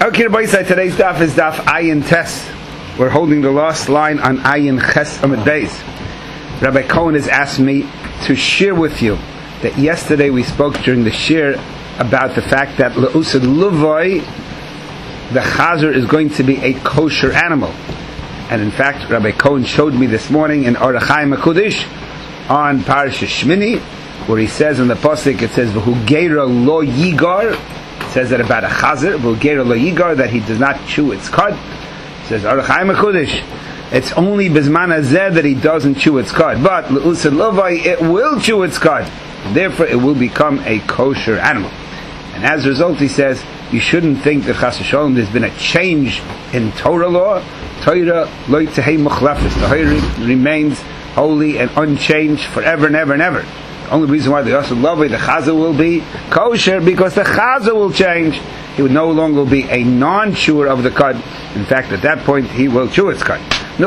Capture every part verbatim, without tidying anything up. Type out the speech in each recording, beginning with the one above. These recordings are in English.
Okay, boys, today's daf is daf Ayin Tes. We're holding the last line on Ayin Ches Amud Beis. Rabbi Cohen has asked me to share with you that yesterday we spoke during the shir about the fact that Le'usad Luvoi, the Chazer, is going to be a kosher animal. And in fact, Rabbi Cohen showed me this morning in Orach Chaim HaKodesh on Parashat Shmini, where he says in the Pasuk, it says, V'hu Geira lo yigar. It says that about a chazer, V'hu lo yigar, that he does not chew its cud. It says, Orach Chaim HaKodesh, it's only Bizman Hazeh that he doesn't chew its cud. But Le'usad Lovai, it will chew its cud. Therefore, it will become a kosher animal. And as a result, he says, you shouldn't think that Chas v'Shalom there's been a change in Torah law. Torah lo tehei mukhlafis. The Torah remains holy and unchanged forever and ever and ever. The only reason why the Yosef Lovei, the Chazer, will be kosher, because the Chazer will change. He would no longer be a non-chewer of the cud. In fact, at that point, he will chew its cud.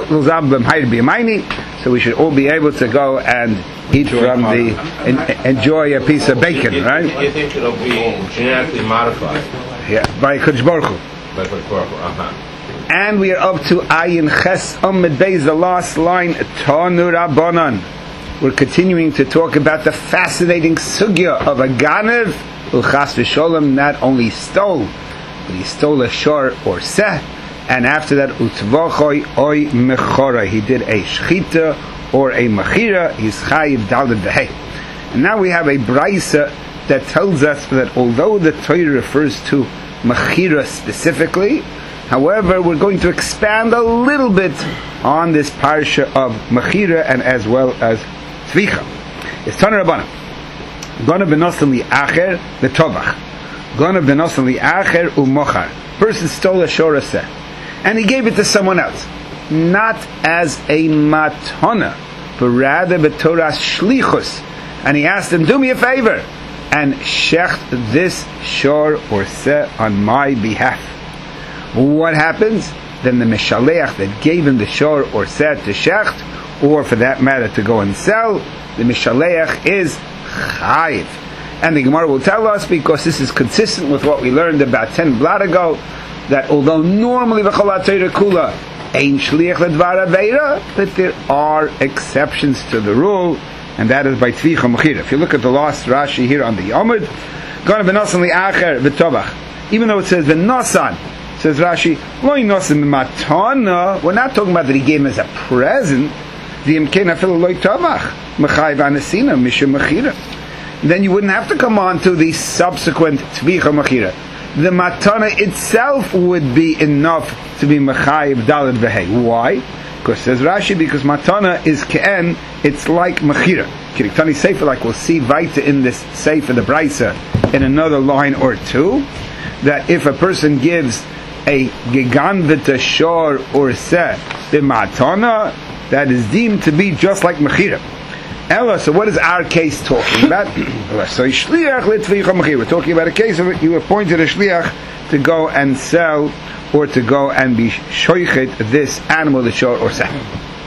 So we should all be able to go and eat from the, en- enjoy a piece of bacon, right? You think it'll be genetically modified? Yeah, by Kodesh Baruch Hu. By Kodesh Baruch Hu, uh-huh. And we are up to Ayin Ches Amud Beis, the last line, Tanu Rabbanan. We're continuing to talk about the fascinating sugya of a ganev who Chas v'Sholem not only stole, but he stole a shor or seh, and after that, Utvachoi Oy Mechora, he did a shchita or a mechira, he's chayiv daled v'hei. And now we have a brisa that tells us that although the Torah refers to mechira specifically, however, we're going to expand a little bit on this parsha of mechira and as well as tvicha. It's Tana Rabbanan. Gonna benosan li acher v'tovach. Gonna benosan li acher u'mochar. Person stole a shor seh, and he gave it to someone else, not as a matana, but rather b'toras shlichus. And he asked him, do me a favor, and shecht this shor or seh on my behalf. What happens? Then the Mishaleach that gave him the shor or seh to shecht, or for that matter to go and sell, the Mishaleach is chayiv. And the Gemara will tell us, because this is consistent with what we learned about ten blad ago, that although normally v'cholat Torah kula ein shliach ledvar aveira, that there are exceptions to the rule, and that is by tvicha mechira. If you look at the last Rashi here on the Yomud, gonna b'nosan li'acher v'tovach. Even though it says v'nosan, says Rashi, lo yinosan matana. We're not talking about that he gave him as a present. V'imkein afilu lo tovach mechayiv anesina mishum mechira. Then you wouldn't have to come on to the subsequent tvicha mechira. The matana itself would be enough to be mechayiv daled v'hei. Why? Because says Rashi, because matana is ke'en, it's like mechira. Kiriktani sefer, like we'll see weiter in this sefer, the brisa, in another line or two, that if a person gives a giganvita shor or seh the matana, that is deemed to be just like mechira. Ella, so what is our case talking about? So shliach l'tvicha mechira. We're talking about a case of it. You appointed a shliach to go and sell, or to go and be shoichet this animal, the shor or seh.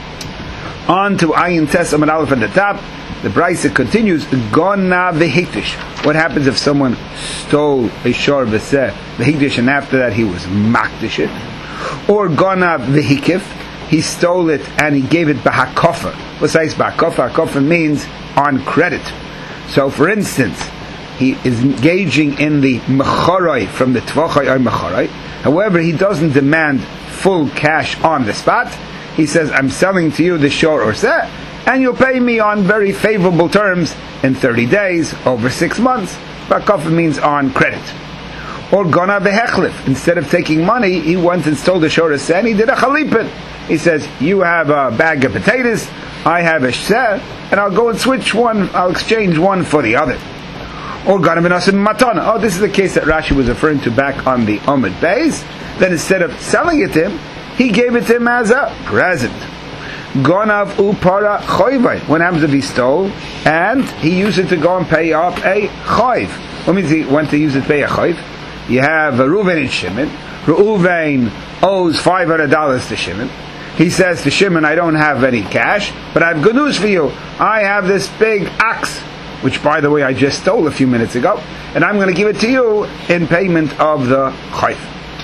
On to Ayin Tes Amud Aleph at the top. The brisa continues. Gona v'hikdish. What happens if someone stole a shor v'seh v'hikdish, and after that he was makdish it? Or gona v'hikif. He stole it and he gave it b'hakofa. What says b'hakofa? Hakofa means on credit. So, for instance, he is engaging in the mechoroi from the tvachai or mechoroi. However, he doesn't demand full cash on the spot. He says, I'm selling to you the shor or seh, and you'll pay me on very favorable terms in thirty days, over six months. B'hakofa means on credit. Or gona v'hechlif. Instead of taking money, he went and stole the shor or seh, and he did a chalipin. He says, you have a bag of potatoes, I have a seh, and I'll go and switch one, I'll exchange one for the other. Or gana b'nasim matana. Oh, this is the case that Rashi was referring to back on the Amud Beis. Then instead of selling it to him, he gave it to him as a present. Gonav upara choyvay. What happens if he stole, and he used it to go and pay up a choyv? What means he went to use it to pay a choyv? You have Reuven and Shimon. Reuven owes five hundred dollars to Shimon. He says to Shimon, I don't have any cash, but I have good news for you. I have this big ox, which, by the way, I just stole a few minutes ago, and I'm going to give it to you in payment of the chayf.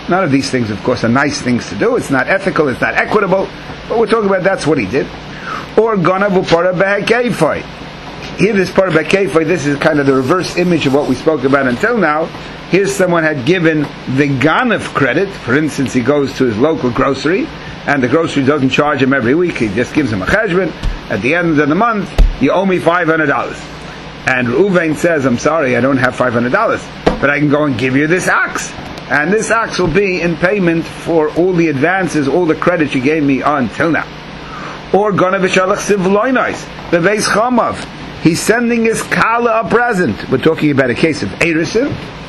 None of these things, of course, are nice things to do. It's not ethical, it's not equitable, but we're talking about that's what he did. Or Ganavu Para Behekefoi. Here, this Para Behekefoi, this is kind of the reverse image of what we spoke about until now. Here's someone had given the Ganav credit. For instance, he goes to his local grocery, and the grocery doesn't charge him every week, he just gives him a cheshbon. At the end of the month, you owe me five hundred dollars. And Reuven says, I'm sorry, I don't have five hundred dollars, but I can go and give you this ox. And this ox will be in payment for all the advances, all the credit you gave me until now. Or Ganavishalach Sivloinais, the Beis Chamav. He's sending his Kala a present. We're talking about a case of Eirisin,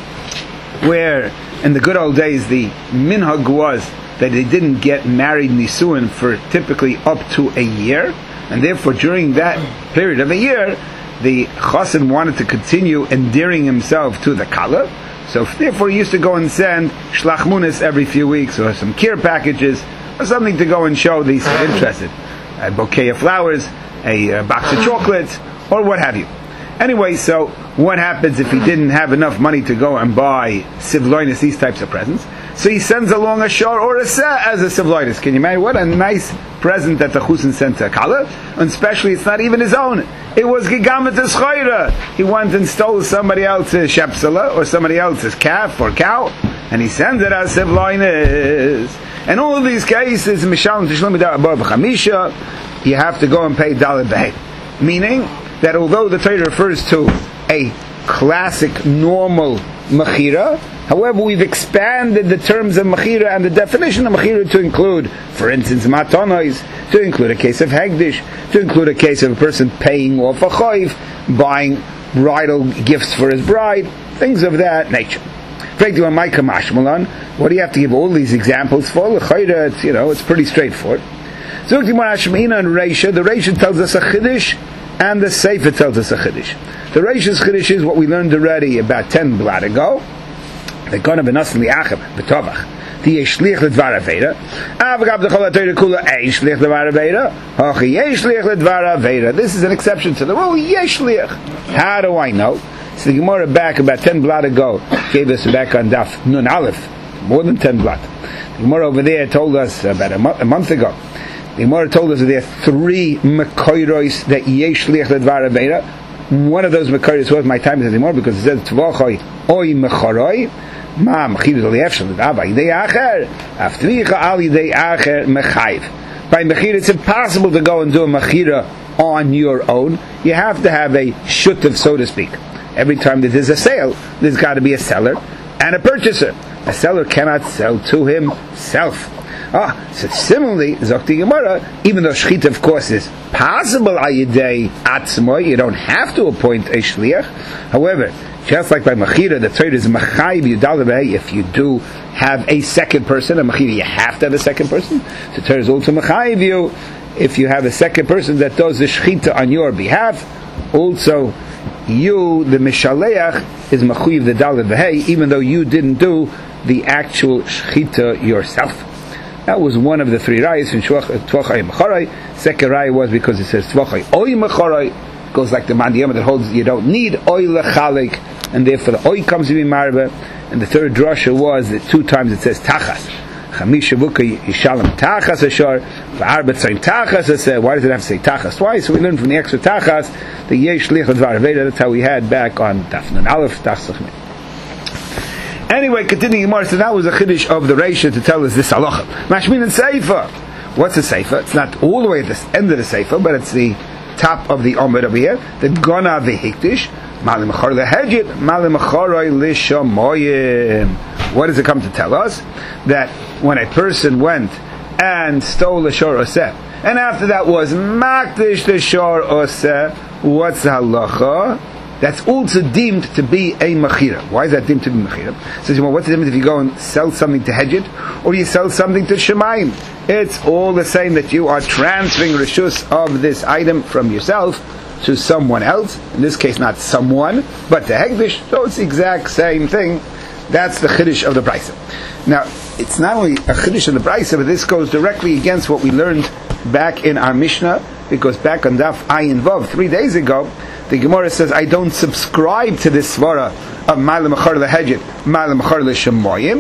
where in the good old days the minhag was that they didn't get married nisuin for typically up to a year, and therefore during that period of a year the chassan wanted to continue endearing himself to the kala, so therefore he used to go and send shlachmunis every few weeks, or some kir packages, or something to go and show these interested, a bouquet of flowers, a, a box of chocolates, or what have you. Anyway, so what happens if he didn't have enough money to go and buy sivloinus, these types of presents? So he sends along a shor or a seh as a sivloinus. Can you imagine? What a nice present that the chusin sent to Kala. And especially, it's not even his own. It was gigamet eschayra. He went and stole somebody else's shepsela or somebody else's calf or cow, and he sends it as sivloinus. And all of these cases, mishalem tishlim b'dar b'chamisha, you have to go and pay daled b'hei. Meaning that although the Torah refers to a classic, normal mechira, however, we've expanded the terms of mechira and the definition of mechira to include, for instance, matonos, to include a case of hegdish, to include a case of a person paying off a choiv, buying bridal gifts for his bride, things of that nature. What do you have to give all these examples for? It's, you know, it's pretty straightforward. So the Reisha tells us a chiddush, and the Sefer tells us a chiddush. The Reisha's chiddush is what we learned already about ten blad ago. The gonna be nasan li'achem b'tovach. The yeshlich l'dvar aveda. Avgab the chol ha'torah kula yeshlich l'dvar aveda. Hachi yeshlich l'dvar aveda. This is an exception to the rule. Yeshlich. How do I know? So the Gemara back about ten blad ago gave us back on daf nun aleph, more than ten blad. The Gemara over there told us about a, mo- a month ago. The Gemara told us that there are three mekoros that yeshlich l'dvar aveda. One of those mekoros was my time is anymore because it says tvachoi oy mecharoi. Ma mechira l'efshel l'dava yidei acher aftricha al yidei acher mechayiv. By mechira, it's impossible to go and do a mechira on your own. You have to have a shutiv, so to speak. Every time that there's a sale, there's got to be a seller and a purchaser. A seller cannot sell to himself. Ah, so similarly, Zokti Gemara, even though shchita, of course, is possible ayidei atzmo, you don't have to appoint a shliach. However, just like by mechira, the Torah is machayiv yudal b'hei. If you do have a second person, a mechira, you have to have a second person. The Torah is also machayiv you if you have a second person that does the shchita on your behalf. Also, you, the mishaleach, is machayiv the daled b'hei, even though you didn't do the actual shchita yourself. That was one of the three rayas in Tvachai Mecharai. Second raya was because it says Tvachai Oy Mecharai. It goes like the Mandiyama that holds you don't need Oy Lechalik, and therefore the Oy comes to be Marba. And the third drasha was that two times it says Tachas. Chamisha Buka Yishalem Tachas Ashar, V'arba Tzayin Tachas Aseh. Why does it have to say Tachas twice? So we learned from the extra Tachas, the Yesh Lich Advar Aveda. That's how we had back on Dafnan Aleph, Tachas. Anyway, continuing Gemara, so that was a chiddush of the Reisha to tell us this halacha. Mashmin and Seifa. What's a Seifa? It's not all the way at the end of the Seifa, but it's the top of the Omid over here. The Gona v'hiktish. Malim achar lehedjit. Malim acharoi lishamoyim. What does it come to tell us? That when a person went and stole a shor oseh, and after that was makdish the shor oseh, what's the halacha? That's also deemed to be a mechira. Why is that deemed to be mechira? Says, well, what's the difference if you go and sell something to Hedjit or you sell something to Shemayim? It's all the same that you are transferring reshus of this item from yourself to someone else. In this case, not someone, but to Hegdish. So it's the exact same thing. That's the chiddush of the Brisa. Now, it's not only a chiddush of the Brisa, but this goes directly against what we learned back in our Mishnah, because back on Daf Ayin Vav three days ago, the Gemara says, I don't subscribe to this svara of Malam Achar Lehedjit, Malam Achar Leshemoyim.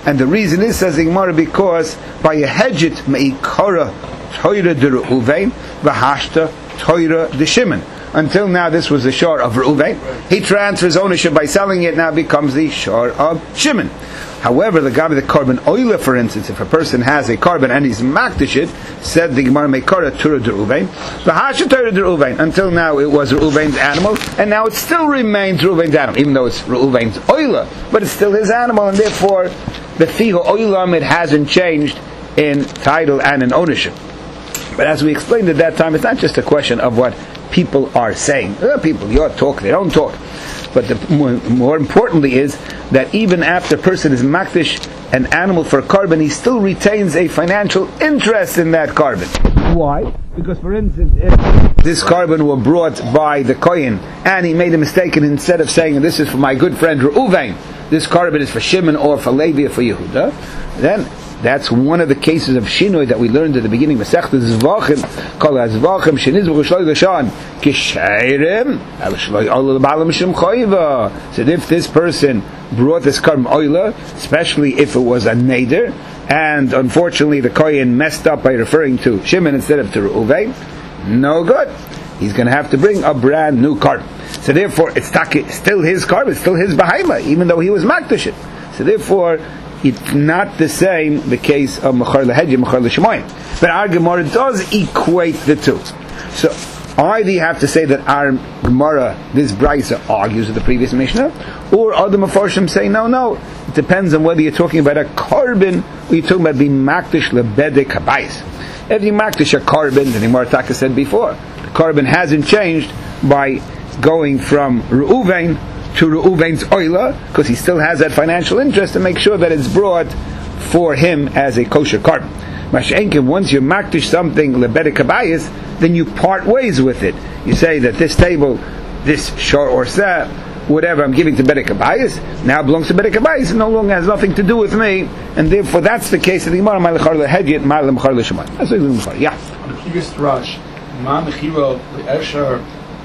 And the reason is, says the Gemara, because by a hedget me'ikara Torah de Reuven v'hashta Torah de Shimon. Until now, this was the shor of Reuven. He transfers ownership by selling it. Now becomes the shor of Shimon. However, the guy with the carbon oiler, for instance, if a person has a carbon and he's makdish it, said the Gemara me'ikara Torah de Reuven v'hashta Torah de Reuven. Until now, it was Reuven's animal, and now it still remains Reuven's animal, even though it's Reuven's oiler, but it's still his animal, and therefore the fiho oilam, it hasn't changed in title and in ownership. But as we explained at that time, it's not just a question of what people are saying. Uh, people, you talk, they don't talk. But the, more, more importantly is that even after a person is makdish an animal for carbon, he still retains a financial interest in that carbon. Why? Because, for instance, if this carbon were brought by the Kohen and he made a mistake, and instead of saying, this is for my good friend Reuven, this carbon is for Shimon or for Levi or for Yehuda, then that's one of the cases of shinoi that we learned at the beginning of Masechta Zvachim. Kol Zvachim shenizbuch shloi l'shan kishayrim al shloi oil l'balam shem choiva. So if this person brought this carbon oiler, especially if it was a neder, and unfortunately the kohen messed up by referring to Shimon instead of to Reuven, no good. He's going to have to bring a brand new carbon. So therefore, it's still his carbon, it's still his behemoth, even though he was makdish it. So therefore, it's not the same the case of Mechar Lahedji, Mechar L'Shemayim. But our Gemara does equate the two. So either you have to say that our Gemara, this Brisa, argues with the previous Mishnah, or other Mefarshim say, no, no. It depends on whether you're talking about a carbon, or you're talking about being makdish lebedek habayis. If you makdish a carbon, the Gemara Taka said before, the carbon hasn't changed by going from Reuven to Reuven's oiler, because he still has that financial interest to make sure that it's brought for him as a kosher carbon. Masha'enkim, once you makdish something lebedek habayis, then you part ways with it. You say that this table, this shor or seh, whatever I'm giving to bedek habayis, now belongs to bedek habayis, and no longer has nothing to do with me, and therefore that's the case of the Gemara. Ma'alechar lehedjit, ma'alechar leshemai. That's the Gemara. Yeah. On the previous drash, ma mechiro le'esher.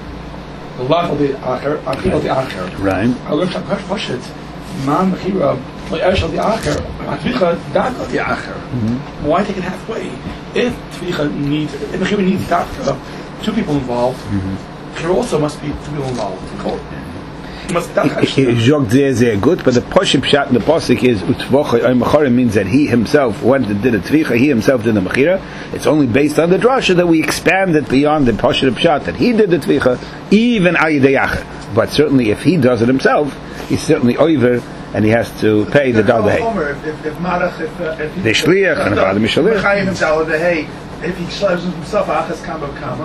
Right. Right. Why take it halfway? If Tvicha needs, if Mechira needs Dafka, two people involved, there also must be two people involved. Jog there is good, but the Poship Shat in the Posik is Utvocha Mechira means that he himself went and did a Tvicha, he himself did the Mechira. It's only based on the Drasha that we expand it beyond the Poship Shat that he did the Tvicha, even Ayidei Acher. But certainly if he does it himself, he's certainly over and he has to pay the Dal Dehei. The Shliach and the Mishalech. If he slaves himself, Achas Kama Kama.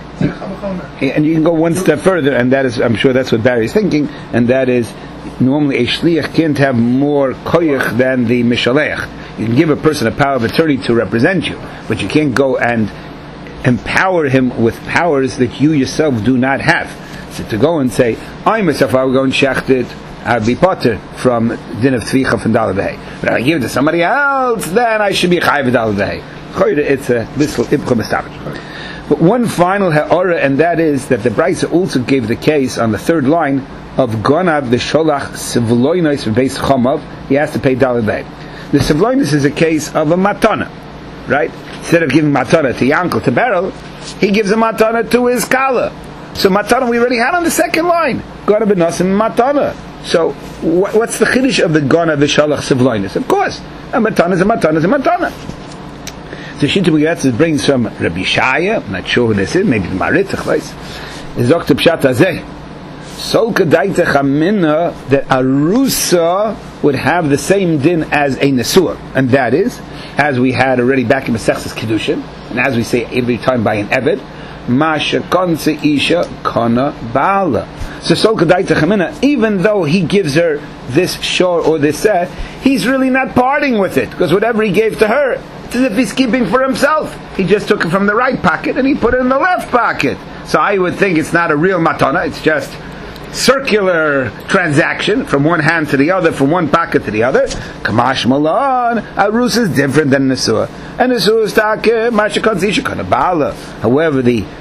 And you can go one step further, and that is, I'm sure that's what Barry is thinking, and that is, normally a shliach can't have more koyach than the mishalech. You can give a person a power of attorney to represent you, but you can't go and empower him with powers that you yourself do not have. So to go and say, I myself, I will go and shecht it, I'll be potter from din of tzvicha from Daled Behei. But if I give it to somebody else, then I should be chayiv Daled Behei. It's a bissel ibcha mistavich. But one final ha'ora, and that is that the Brisa also gave the case on the third line of Gonav the Sholach Sivloinos Beis Chomav. He has to pay Daled Behei. The Sivloinos is a case of a matana, right? Instead of giving matana to Yankel to Beryl, he gives a matana to his kala. So matana we already had on the second line. Gonav benosim matana. So wh- what's the chiddush of the Gonav the Sholach Sivloinos? Of course, a matana is a matana is a matana. So Shita B'Geratz brings from Rabbi Shaya, I'm not sure who this is, maybe the Marit, ich weiß, is Doktor Pshat Hazeh. Sol Kedaita Chamina, that a Rusa would have the same din as a Nesua, and that is, as we had already back in Masechtas Kedushin, and as we say every time by an Eved, Masha Konse Isha Kona Bala. So Sol Kedaita Chamina, even though he gives her this shor or this seh, he's really not parting with it, because whatever he gave to her, as if he's keeping for himself. He just took it from the right pocket and he put it in the left pocket. So I would think it's not a real matana, it's just circular transaction from one hand to the other, from one pocket to the other. Kamash Malan, Arus is different than Nesua. And Nesua is take Mashakan Zishakana Bala. However, the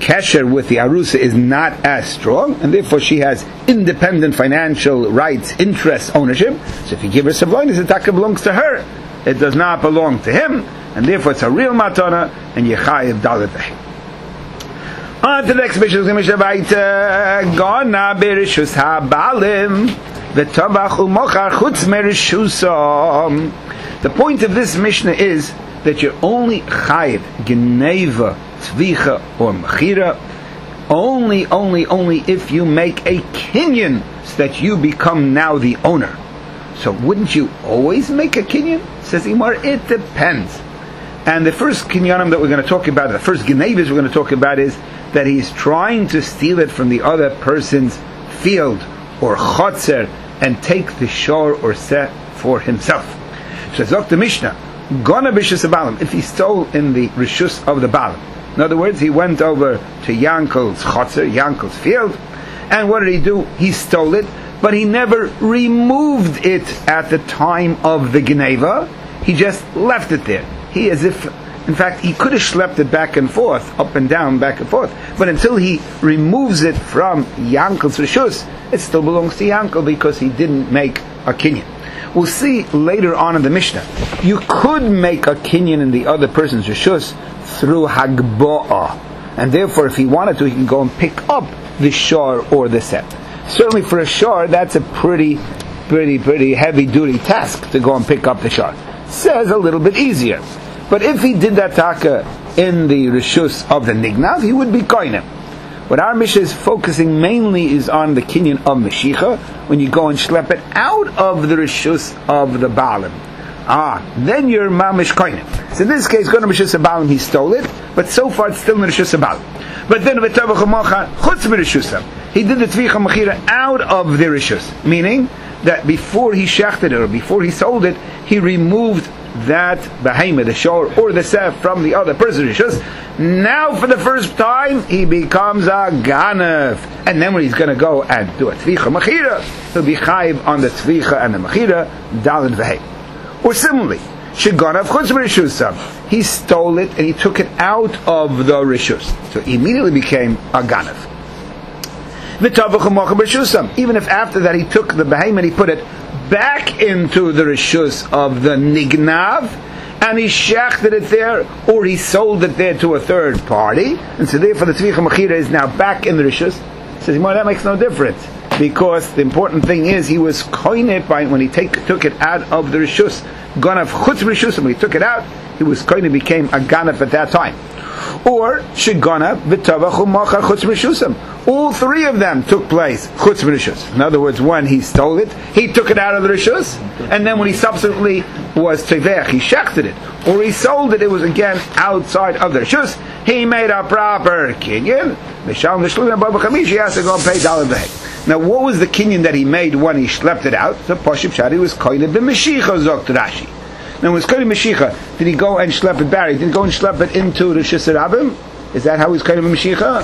kesher with the arusa is not as strong, and therefore she has independent financial rights, interests, ownership. So if you give her savlonis, the taka belongs to her. It does not belong to him, and therefore it's a real matana, and yechayev dalet. On to the next mission, Gana berishus habalim v'tabach u'mochar chutz merishusam. The point of this Mishnah is that you're only chayiv geneva, tvicha, or mechira only, only, only if you make a kinyan so that you become now the owner. So wouldn't you always make a kinyan? Says Imar, it depends. And the first kinyanim that we're going to talk about, the first genevas we're going to talk about is that he's trying to steal it from the other person's field or chotzer and take the shor or set for himself. So Zok the Mishnah, Gona b'shus habalim, if he stole in the rishus of the balim. In other words, he went over to Yankel's chotzer, Yankel's field, and what did he do? He stole it, but he never removed it at the time of the geneva. He just left it there. He as if, in fact, he could have schlepped it back and forth, up and down, back and forth. But until he removes it from Yankel's rishus, it still belongs to Yankel because he didn't make a kinyan. We'll see later on in the Mishnah. You could make a kinyan in the other person's rishus through hagba'ah, and therefore, if he wanted to, he can go and pick up the shor or the set. Certainly, for a shor, that's a pretty, pretty, pretty heavy-duty task to go and pick up the shor. Says a little bit easier. But if he did that taka in the rishus of the nignav, he would be koinem. What our Mishnah is focusing mainly is on the kinyan of Meshicha, when you go and schlep it out of the rishus of the balim. Ah, then you're mamish koinem. So in this case, going to rishus balim, he stole it, but so far it's still in the rishus balim. But then v'tavach u'mochar chutz b'rishusam, he did the tvicha mechira out of the rishus, meaning that before he shechted it or before he sold it, he removed that behemoth, the shor or the sef from the other person's rishus. Now for the first time he becomes a ganav, and then when he's going to go and do a tvicha mechira, he'll be chayiv on the tvicha and the mechira dalin v'hei. Or similarly, sheganav chutz b'rishusam, he stole it and he took it out of the rishus, so he immediately became a ganav. Even if after that he took the behemoth, he put it back into the rishus of the nignav, and he shechted it there, or he sold it there to a third party, and so therefore the tvicha mechira is now back in the rishus. He says, well, that makes no difference, because the important thing is he was koine by when he take, took it out of the rishus, ganav chutz rishus, and when he took it out, he was koine, became a ganav at that time. Or shegana v'tavach u'machar chutz rishusam. All three of them took place chutz rishus. In other words, when he stole it, he took it out of the rishus, and then when he subsequently was tevech, he shechted it, or he sold it, it was again outside of the rishus. He made a proper kinyan. He has to go and pay daled v'hei. Now, what was the kinyan that he made when he schlepped it out? The Pashib Shadi was koine b'meshicha zok Rashi. Now, when it's koine Meshicha, did he go and schlep it back? Did he go and schlep it into the Rishus Rabim? Is that how he's koine Meshicha? Uh,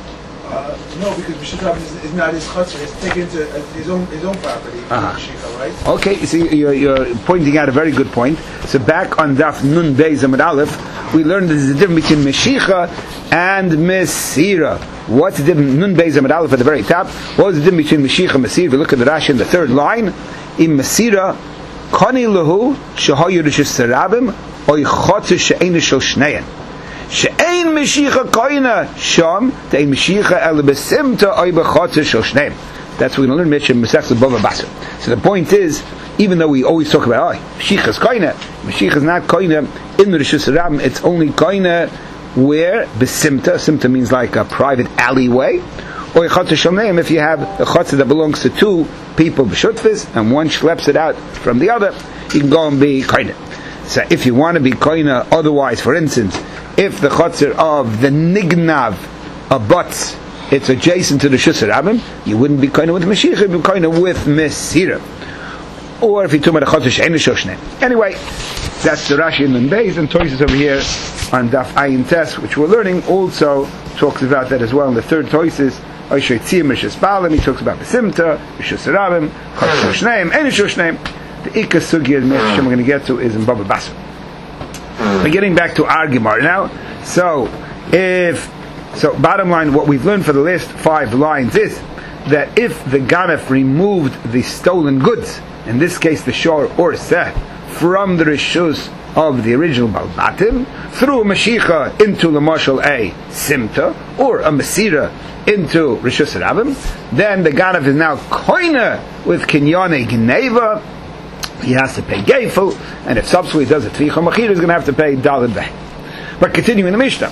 no, because Rishus Rabim is, is not his chutzner. It's taken to uh, his own his own property. Uh-huh. Meshicha, right? Okay, you see, you're, you're pointing out a very good point. So back on Daf Nun Beis Amud Aleph, we learned that there's a difference between Meshicha and Mesira. What's the difference? Nun Beis Amud Aleph at the very top. What is the difference between Meshicha and Mesira? If you look at the Rashi in the third line, in Mesira, Kani lahu shehayu rishus sarabim oy chotzer she'ein shel shneien she'ein meshicha koina sham te'ein meshicha el besimta oy bechotzer shel shneim. That's what we're going to learn in Masechta Bava Basra. So the point is, even though we always talk about oh, meshicha is koina, meshicha is not koina in the rishus sarabim. It's only koina where besimta. Simta means like a private alleyway. Or if you have a chotzer that belongs to two people b'shutfis and one schleps it out from the other, you can go and be koine. So if you want to be koine otherwise, for instance, if the chotzer of the nignav abuts, it's adjacent to the Rishus Rabim, you wouldn't be koine with Meshicha, you'd be koine with Mesira. Or if you talk about a chotzer she'ein shoshne. Anyway, that's the Rashi in the Beis, and Toysis over here on Daf Ayin Tes, which we're learning, also talks about that as well in the third Toysis. He talks about Besimta, Rishus Rabim, Chotzer Shneim, and Rishus Shneim. The Ikka Sugya we're going to get to is in Bava Basra. We're getting back to our Gemara now. So, if So, bottom line, what we've learned for the last five lines is that if the Ganef removed the stolen goods, in this case the shor or seh, from the rishus of the original Balbatim, through a Mashiach into the Mashal A Simta, or a Masira into Rishus Rabim, then the Ganef is now koine with Kinyane Gneva. He has to pay Geifel, and if subsequently does a Tvicha Machir, he's going to have to pay Dalad Beh. But continuing the Mishnah,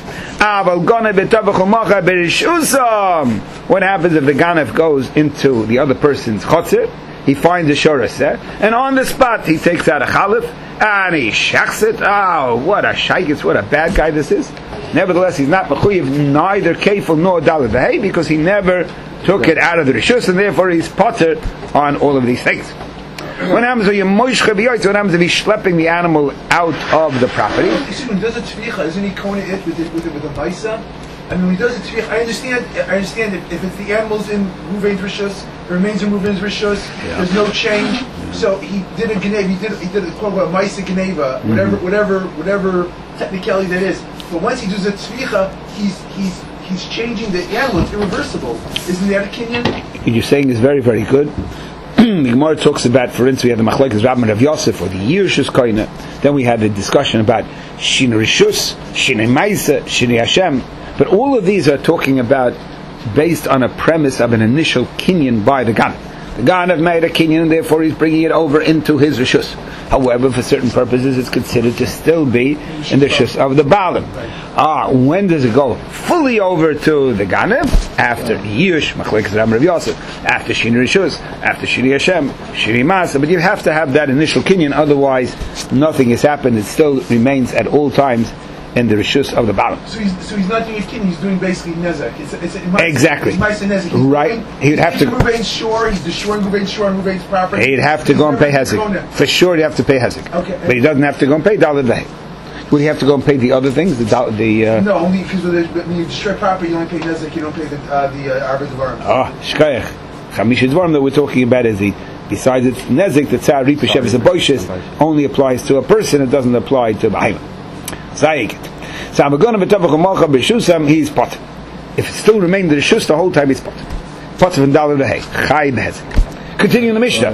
what happens if the Ganef goes into the other person's chotzer? He finds a shoraseh, and on the spot he takes out a chalif and he shechs it. Oh, what a shaykis, what a bad guy this is. Nevertheless, he's not mechuyev neither kefil nor daled v'hei, because he never took it out of the rishus, and therefore he's potter on all of these things. What happens when you moishcha b'yoytz? What happens if he's schlepping the animal out of the property? When he does a tvicha, isn't he koine it with the, with the, with the maisa? I mean, when he does a tvicha, I understand. I understand if, if it's the animals in Ruvain's rishus, it remains in Ruvain's rishus. Yeah. There's no change. So he did a gneva. He did. He did a quote unquote maisa gneva. Whatever, mm-hmm. whatever, whatever technicality that is. But once he does a tvicha, he's he's he's changing the animal. It's irreversible. Isn't that a kinyan? What you're saying is very, very good. The Gemara talks about, for instance, we had the Machlekes Rav and Rav Yosef, or the Yirshus Koine. Then we had the discussion about Shin Rishus, Shin Maisa, Shin Hashem. But all of these are talking about based on a premise of an initial kinyan by the Ganef. The Ganef made a kinyan, and therefore he's bringing it over into his Rishus. However, for certain purposes, it's considered to still be in the Rishus of the Baalim. Ah, when does it go fully over to the Ganef? After Yish, Machlekes Rav Rav Yosef, after Shini Rishus, after Shini Hashem, Shini Masa. But you have to have that initial kinyan, otherwise nothing has happened. It still remains at all times in the Rishus of the Baalim. So he's, so he's not doing a kinyan, he's doing basically Nezek. It's, it's, it's, exactly. It's Maisa Nezek. Right. He'd have to. Ruvain's shore, he's destroying Ruvain's shore and Ruvain's property. He'd have to go and pay Hezek. For sure, he'd have to pay Hezek. Okay. But he doesn't have to go and pay Daled Vehei. Would he have to go and pay the other things? The the uh, no, only because when you destroy property, you only pay Nezek. You don't pay the uh, the uh, Arba Dvarim. Ah, Shkayach. Chamisha Dvarim that we're talking about is the besides it's Nezek, the Tzar Ripa Shevis and Boishes only applies to a person. It doesn't apply to Bahima. Zayikit. So I'm going to betavach u'malcha b'shusam. He's pot. If it still remained in the shus the whole time, he's pot. Pot from Daled Vehei. Chai b'hezek. Continuing the Mishnah.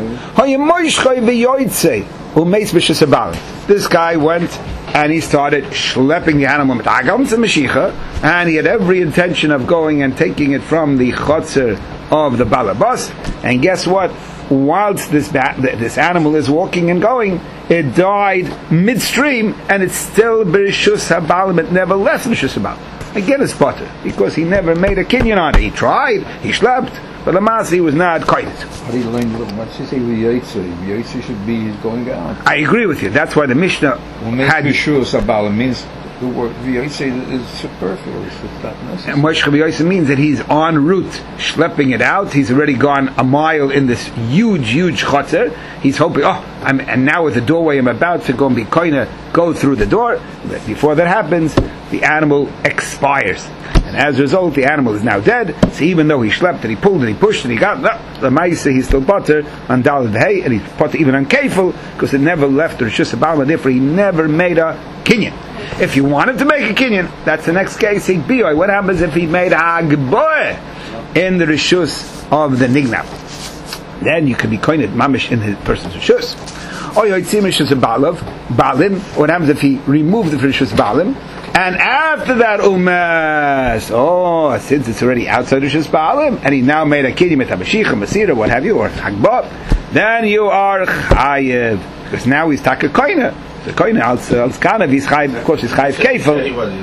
This guy went and he started schlepping the animal with agam to Mashiach, and he had every intention of going and taking it from the chotzer of the balabas. And guess what? Whilst this ba- this animal is walking and going, it died midstream, and it's still b'rishus habalim. It never left rishus habalim. Again, it's potter because he never made a kinyan on it. He tried, he schlepped, but the mas he was not quite. How do you learn what you say? V'yotze, v'yotze should be going out. I agree with you. That's why the Mishnah well, had b'rishus habalim means the word v'yotze is superfluous. It's not necessary. And Moshe v'yotze means that he's en route, schlepping it out. He's already gone a mile in this huge, huge chotzer. He's hoping, oh, I'm, and now with the doorway, I'm about to go and be koine, go through the door. But before that happens, the animal expires. And as a result, the animal is now dead. So even though he schlepped and he pulled and he pushed and he got, no, the Maisa, he's still potter on Daled Vehei, and he's potter even on Kefil, because it never left the Rishus HaBaal, and therefore he never made a kinyan. If you wanted to make a kinyan, that's the next case. What happens if he made a Hagboy in the Rishus of the Nignab? Then you could be koined mamish in his person's Rishus. Or Yotzim Rishus HaBaalav, Baalim. What happens if he removed the Rishus Baalim? And after that, umas, oh, since it's already outside Rishus Baalim, and he now made a kinyan with Habashich, Masira, what have you, or Hagbot, then you are chayiv, because now he's taka koine. The koine als als kanav, he's chayiv. Of course, he's chayiv kefil.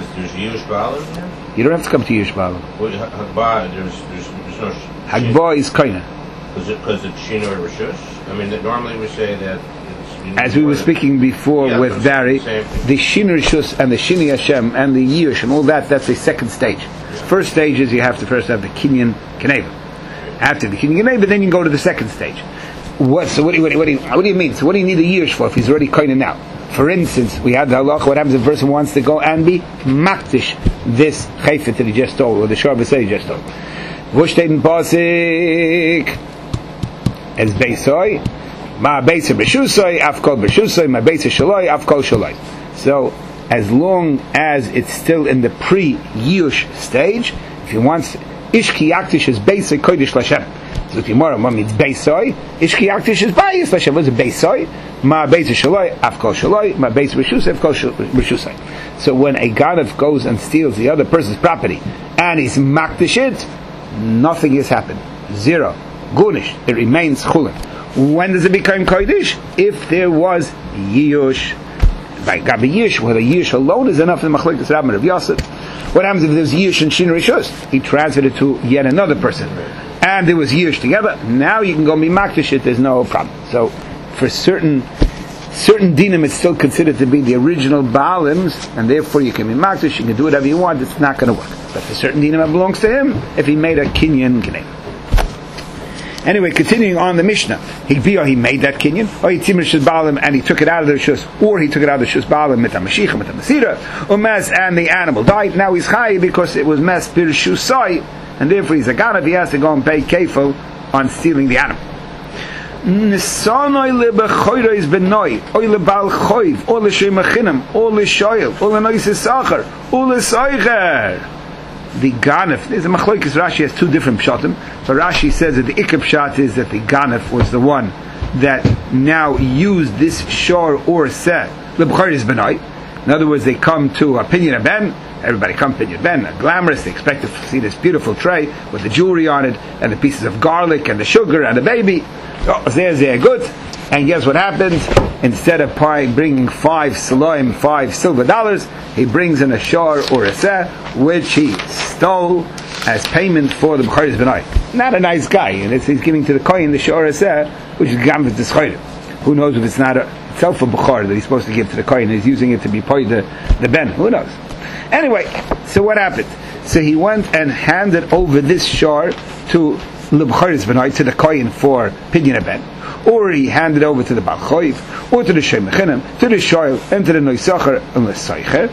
You don't have to come to Yish Baalim. Hagbot, there's there's no Hagbot is koine. Because it's Shino or Rishus. I mean, that normally we say that. As we were speaking before yeah, with Dari, the Shin Rishus and the Shini Hashem and the Yish and all that, that's a second stage. Yeah. First stage is you have to first have the Kinyan Keneva. After the Kinyan Keneva, then you go to the second stage. What? So what do you, what do you, what do you, what do you mean? So what do you need a Yish for if he's already koine now? For instance, we had the halacha, what happens if a person wants to go and be maktish this chayfet that he just stole, or the sharbas that he just stole. Vushtaten pasik as beisoy. Ma beisa b'shusay, afkol b'shusay, ma beisa shaloi, afkol shaloi. So, as long as it's still in the pre-Yush stage. If he wants, Ishki Yaktish is Beisoi Kodesh Lashem. So the Gemara, what means Beisoi? Ishki Yaktish is Bayis Lashem. What is a Beisoi? Ma Beisoi Shaloi, Afkol Shaloi, Ma Beisoi Rishusai, Afkol Rishusai. So when a Ganav goes and steals the other person's property, and he's Makdish it, nothing has happened. Zero. Gunish. It remains Chulin. When does it become Kodesh? If there was Yush. By Gabi Yish, whether Yish alone is enough in Machlekes Rav and Rav Yosef. What happens if there's Yish and Shin Rishus? He transferred it to yet another person. And there was Yish together. Now you can go Mimakdish it, there's no problem. So, for certain certain dinim, it's still considered to be the original Baalims, and therefore you can Mimakdish, you can do whatever you want, it's not going to work. But for certain dinim, it belongs to him if he made a Kinyan Gnei. Anyway, continuing on the Mishnah, he he made that kinyan, or he tzimmer shus baalim and he took it out of the shus, or he took it out of the shus baalim with a mashiach, with a masira, or mes, and the animal died. Now he's chai because it was mes bir shusai, and therefore he's a ganav. He has to go and pay kefil on stealing the animal. Nisanoi lebechoyreis benoi, oy lebal choiv, or l'shemachinam, or l'shoyel, or l'noises sacher, or l'soicher. The Ganef, there's a Machlokes, Rashi has two different pshatim, but Rashi says that the Ikar pshat is that the Ganef was the one that now used this shor or seh, l'b'choris benai. In other words, they come to a Pinyan Ben, everybody come Pinyan Ben, a glamorous, they expect to see this beautiful tray with the jewelry on it, and the pieces of garlic, and the sugar, and the baby. Oh, there's their good. And guess what happens? Instead of bringing five saloim, five silver dollars, he brings in a shor or a seh, which he stole as payment for the B'charis B'nai. Not a nice guy, and it's, he's giving to the kohen the shor or a seh, which is Gamvit D'Schayrim. Who knows if it's not a, itself a B'char that he's supposed to give to the kohen, and he's using it to be paid the, the ben. Who knows? Anyway, so what happened? So he went and handed over this shor to the B'charis B'nai, to the kohen for Pidyon Ben. Or he handed over to the Baal Choiv, or to the Shem Mechinim, to the Shoyl, and to the Noisacher and the Seicher,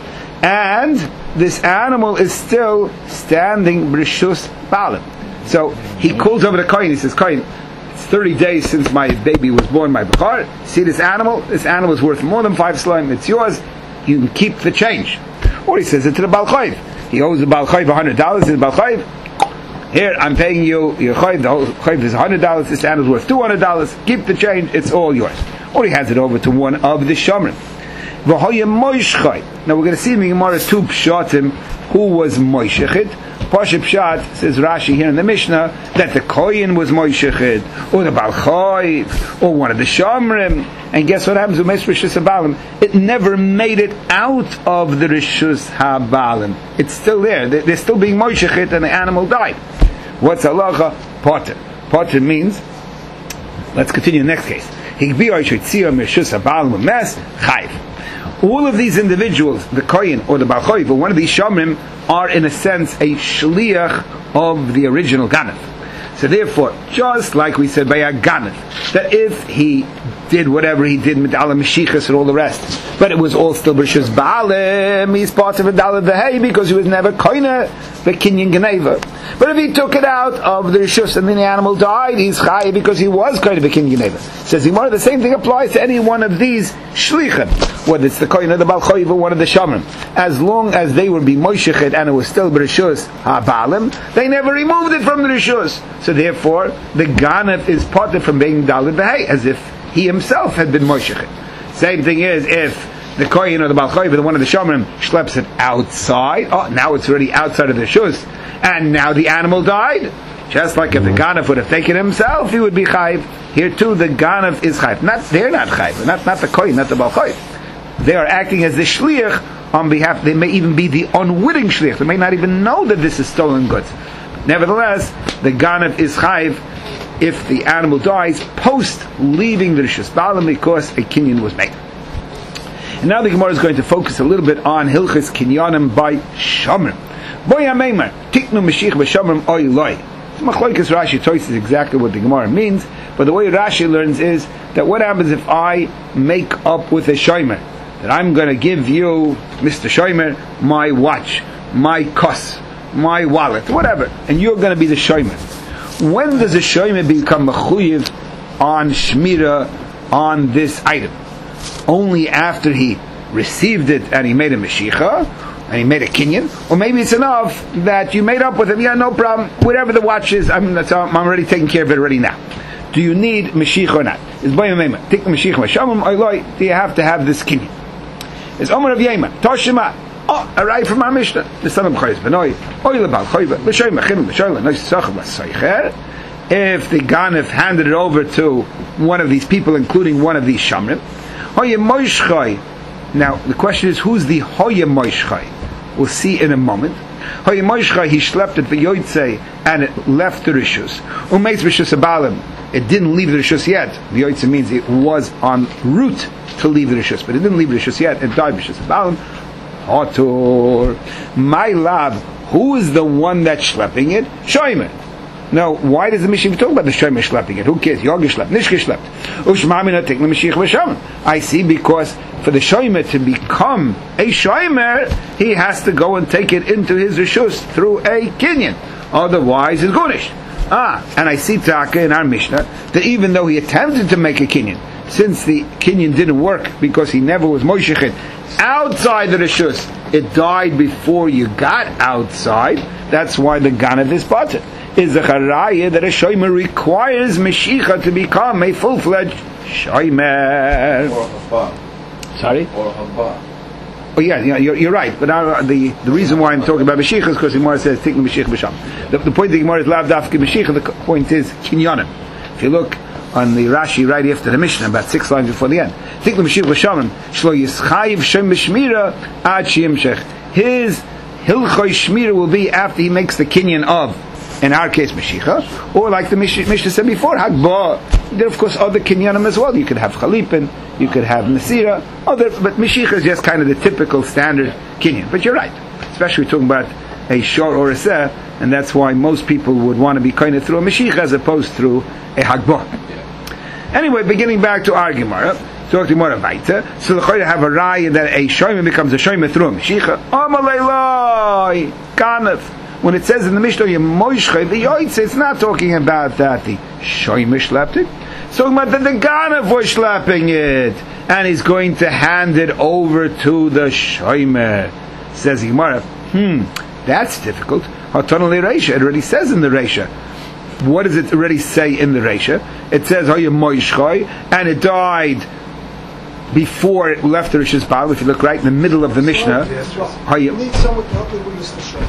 and this animal is still standing B'rishus Baalim. So he calls over the Kohen, he says, Kohen, it's thirty days since my baby was born, my Bechar. See this animal? This animal is worth more than five slime, it's yours, you can keep the change. Or he says it to the Baal Choiv. He owes the Baal Choiv one hundred dollars, and the Baal Choiv, here, I'm paying you your chayv. The whole chayv is one hundred dollars. This animal is worth two hundred dollars. Keep the change. It's all yours. Or he hands it over to one of the shomrim. Now we're going to see in the Gemara two pshatim who was moishechid. Pasha pshat, says Rashi here in the Mishnah, that the kohen was moishechid, or the Baal Choiv, or one of the shomrim. And guess what happens with Meis Rishus HaBaalim? It never made it out of the Rishus HaBaalim. It's still there. They're still being moishechid, and the animal died. What's halacha? Potter. Potter means, let's continue the next case. All of these individuals, the kohen or the Baal Choiv, or one of these shomrim, are in a sense a shliach of the original ganav. So therefore, just like we said by a ganav, that if he did whatever he did with ala meshichas and all the rest, but it was all still b'rishus baalim, he's part of a dalad v'hei because he was never koine the kinyan geneva. But if he took it out of the rishus and then the animal died, he's chai because he was koine the kinyan geneva. Says the Gemara, the same thing applies to any one of these shlichim, whether it's the koine or the Baal Choiv or one of the shamrim. As long as they would be moishechet and it was still b'rishus ha-baalim, they never removed it from the rishus. So therefore, the ganav is parted from being dalad v'hei, as if he himself had been moishechet. Same thing is if the kohen or the Baal Choiv or the one of the shomrim schleps it outside. Oh, now it's already outside of the shus, and now the animal died. Just like if the ganav would have taken himself, he would be chayiv. Here too, the ganav is chayiv. Not they're not chayiv. Not not the kohen, not the Baal Choiv. They are acting as the shliach on behalf. They may even be the unwitting shliach. They may not even know that this is stolen goods. Nevertheless, the ganav is chayiv if the animal dies post leaving the Rishus Baalim because a kinyan was made. And now the Gemara is going to focus a little bit on Hilchis Kinyanim by Shomrim. Boy HaMeimar, Tiknu Mashiach B'Shomrim Oy Loi. Machlokes Rashi choices exactly what the Gemara means, but the way Rashi learns is that what happens if I make up with a Shomer, that I'm going to give you, Mister Shomer, my watch, my kos, my wallet, whatever, and you're going to be the Shomer. When does a shomer become mechuyev on shmira on this item? Only after he received it and he made a Mashicha, and he made a kinyan, or maybe it's enough that you made up with him, yeah, no problem, whatever the watch is, I mean, that's all, I'm already taking care of it already now. Do you need Mashicha or not? Is Boy Mema, take the Mashicha, Mashamim, Oiloi, do you have to have this kinyan? It's Omer of Yema, Toshima, oh, arrived from our Mishnah, the son of B'chayis B'noi, Oile Bal Choyba, L'shoy Mechim, L'shoy L'nois Tzachim L'saycher. If the Ganef handed it over to one of these people, including one of these Shamrim, Hoye Moishchai. Now, the question is, who's the Hoye Moishchai? We'll see in a moment. Hoye Moishchai, he schlepped it v'yoytzei, and it left the Rishus. Umeitz Rishus Abalim, it didn't leave the Rishus yet. V'yoytzei means it was en route to leave the Rishus, but it didn't leave the Rishus yet, it died Rishus Abalim. Hotor. My love, who is the one that's schlepping it? Shoymer. Now, why does the Mishnah talk about the Shomer schlepping it? Who cares? Yogi schlepped, Nishke schlepped. Ushmamina take the Mashiach v'Shaman. I see, because for the Shomer to become a Shomer, he has to go and take it into his Rishus through a Kinyan. Otherwise, it's Gunish. Ah, and I see Taka in our Mishnah that even though he attempted to make a Kinyan, since the Kinyan didn't work because he never was Moshechin outside the Rishus, it died before you got outside. That's why the Ganav is button. Is a charaya that a shomer requires Mashiach to become a full-fledged shomer. Or haba. Sorry? Or haba. Oh yeah, yeah, you're, you're right. But now, the the reason why I'm talking about Mashiach is because the Gemara says take the Mashiach b'sham. The, the point of the Gemara is lav dafke Mashiach. The point is kinyanim. If you look on the Rashi right after the Mishnah, about six lines before the end, take the Mashiach b'sham. Shlo yischayiv shem b'shmira ad sheyimshech. His hilchoy shmira will be after he makes the kinyan of, in our case, Mashiach, or like the Mishnah said before, Hagbah. There are, of course, other kinyanim as well. You could have Chalipin, you could have Nasira, other, but Mashiach is just kind of the typical standard kinyan. But you're right, especially talking about a shor or a seh, and that's why most people would want to be kind of through a Mashiach as opposed through a Hagbah. Anyway, beginning back to our Gemara, talk to Gemara weiter. So the Choyah have a raya that a shomer becomes a shomer through a Mashiach. Amalei Ganav. When it says in the Mishnah, it's not talking about that the shomer schlepped it. It's talking about that the Ganav was schlepping it, and he's going to hand it over to the shomer. Says Gemara, hmm, that's difficult. It already says in the Reisha. What does it already say in the Reisha? It says, and it died before it left the Rishus Baal. If you look right in the middle of the Mishnah, you need someone to help you with this Mishnah.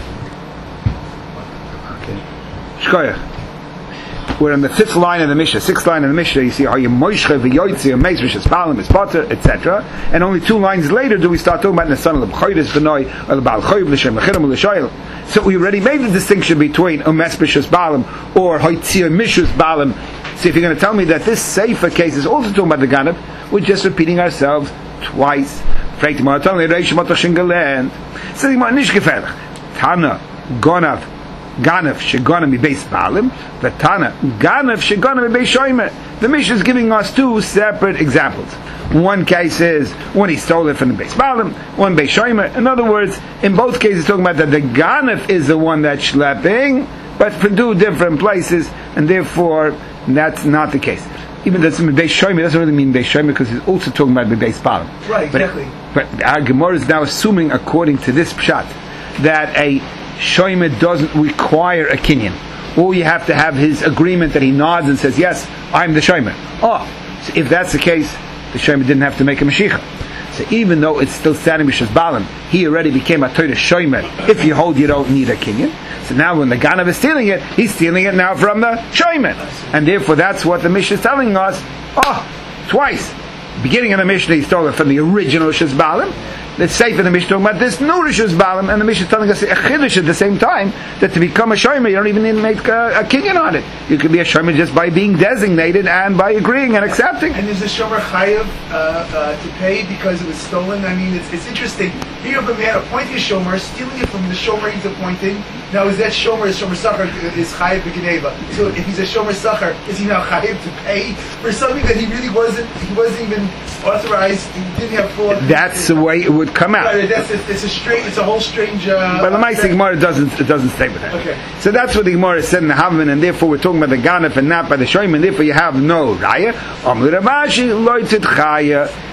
Shkoyach. We're on the fifth line of the Mishnah, sixth line of the Mishnah. You see how you moishche v'yoytzi amazed Rishus Baal and Potter, et cetera. And only two lines later do we start talking about the son of the B'choydes B'noi or the Baal Choyv l'shem l'chirim l'shoyel. So we already made the distinction between umes Rishus Baalim or hoitzia mishus Baalim. So if you're going to tell me that this Sefer case is also talking about the Ganab, we're just repeating ourselves twice. So the Tana Gonav Ganav Shegona mi beis Baalim, the Tana Ganav Shegona mi beis Shomer. The Mishnah is giving us two separate examples. One case is when he stole it from the beis Baalim, one beis Shomer. In other words, in both cases, talking about that the Ganav is the one that's schlepping, but for two different places, and therefore that's not the case. Even though it's beis Shomer, doesn't really mean beis Shomer because he's also talking about the beis Baalim. Right, exactly. But, but our Gemara is now assuming, according to this pshat, that a Shomer doesn't require a kinyan. All you have to have his agreement that he nods and says, yes, I'm the Shomer. Oh, so if that's the case, the Shomer didn't have to make a Mashiach. So even though it's still standing Rishus Baalim, he already became a Torah Shomer if you hold you don't need a kinyan. So now when the Ganav is stealing it, he's stealing it now from the Shomer. And therefore that's what the Mishnah is telling us. Oh, twice. Beginning of the Mishnah, he stole it from the original Rishus Baalim. Let's say for the Mishnah talking about this new Rishus Baalim, and the Mishnah is telling us a chiddush at the same time that to become a shomer, you don't even need to make a, a kinyan on it. You can be a shomer just by being designated and by agreeing and accepting. And is the shomer chayav uh, uh, to pay because it was stolen? I mean, it's, it's interesting. Here you have a man appointing a shomer, stealing it from the shomer he's appointing. Now, is that shomer, is shomer sachar, is chayav b'geneva? So if he's a shomer sachar, is he now chayav to pay for something that he really wasn't, he wasn't even authorized, he didn't have full... That's the way it would come out. Right, that's, it's, it's a strange, it's a whole strange... Uh, but the Maaseh Gemara doesn't, it doesn't stay with that. Okay. So that's what the Gemara said in the Havman, and therefore we're talking about the Ganef and not by the Shomer, and therefore you have no Raya.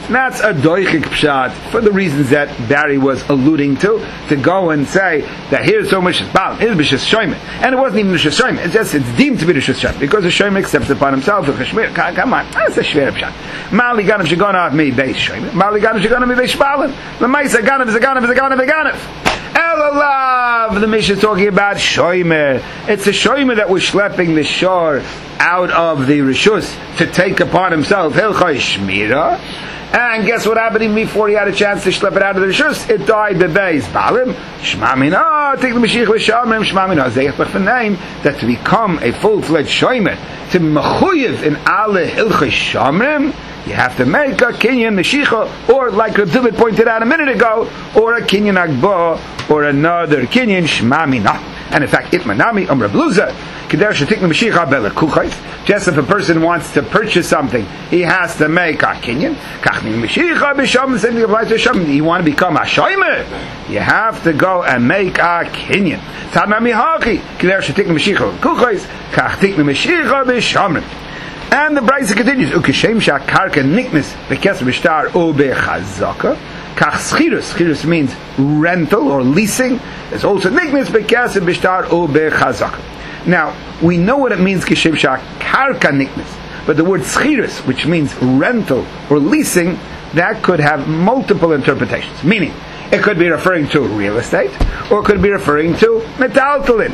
And that's a doichik pshat for the reasons that Barry was alluding to, to go and say that here's so much Baal, here's Rishus Shoyme. And it wasn't even Rishus Shoyme, it's just, it's deemed to be Rishus Shoyme, because the Shoyme accepts upon himself, come on, that's a shver pshat. Mali Ganav Shaganav mi Beis Shoyme, Mali Ganav Shaganav mi Beis Shbalim, the Maisa Ganav is a Ganav is a Ganav is a Ganav. Elalav, the Mishnah is talking about Shoyme. It's a Shoyme that was schlepping the shore out of the Rishus to take upon himself Hilchai Shmira. And guess what happened before he had a chance to schlep it out of the Rishus? It died the Beis Balim. Shmamina, take the Mashiach L'Shamim, Shmamina. Zeichbach the name that to become a full-fledged Shoyme, to mechuyev in Ale Hilchai Shamrim, you have to make a kinyan meshicha, or like Reb David pointed out a minute ago, or a kinyan agba, or another kinyan shmamina. And in fact, itmanami um Reb Luza, keder shetik meshicha bela kuchais. Just if a person wants to purchase something, he has to make a kinyan. Kachni meshicha b'sham, same thing applies to sham. You want to become a shoyme, you have to go and make a kinyan. Tanami haki, keder shetik meshicha kuchais, kachtik meshicha b'sham. And the Brisa continues, Ukishem shah karka niknis bekes b'shtar o bechazaka. Kach schirus, schirus means rental or leasing. It's also niknis bekes b'shtar o bechazaka. Now, we know what it means, Kishem shah karka niknis. But the word schirus, which means rental or leasing, that could have multiple interpretations. Meaning, it could be referring to real estate, or it could be referring to metaltalin.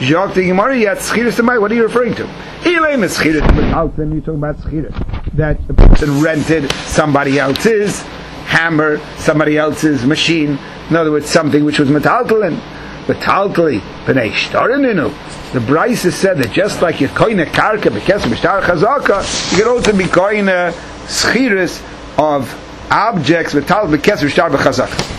What are you referring to? You're talking about schirus. That the person rented somebody else's hammer, somebody else's machine. In other words, something which was metaltalin. Metaltali, b'nei shtarininu. The Brisa said that just like you koine karka b'kesem b'shtar chazaka, you can also be koine schirus of objects metal b'kesem b'shtar b'chazaka.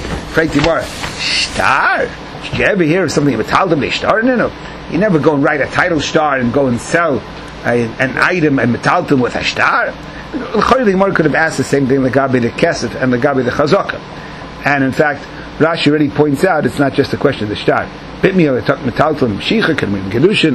Shtar? Did you ever hear of something metaltal b'shtarininu? You never go and write a title star and go and sell a, an item and metaltal with a star. The Gemara could have asked the same thing, the Gabi the Kesef and the Gabi the Chazaka. And in fact, Rashi already points out it's not just a question of the star. Bitmiyah, they talk metaltal, Mashiach, can mean Kedushin,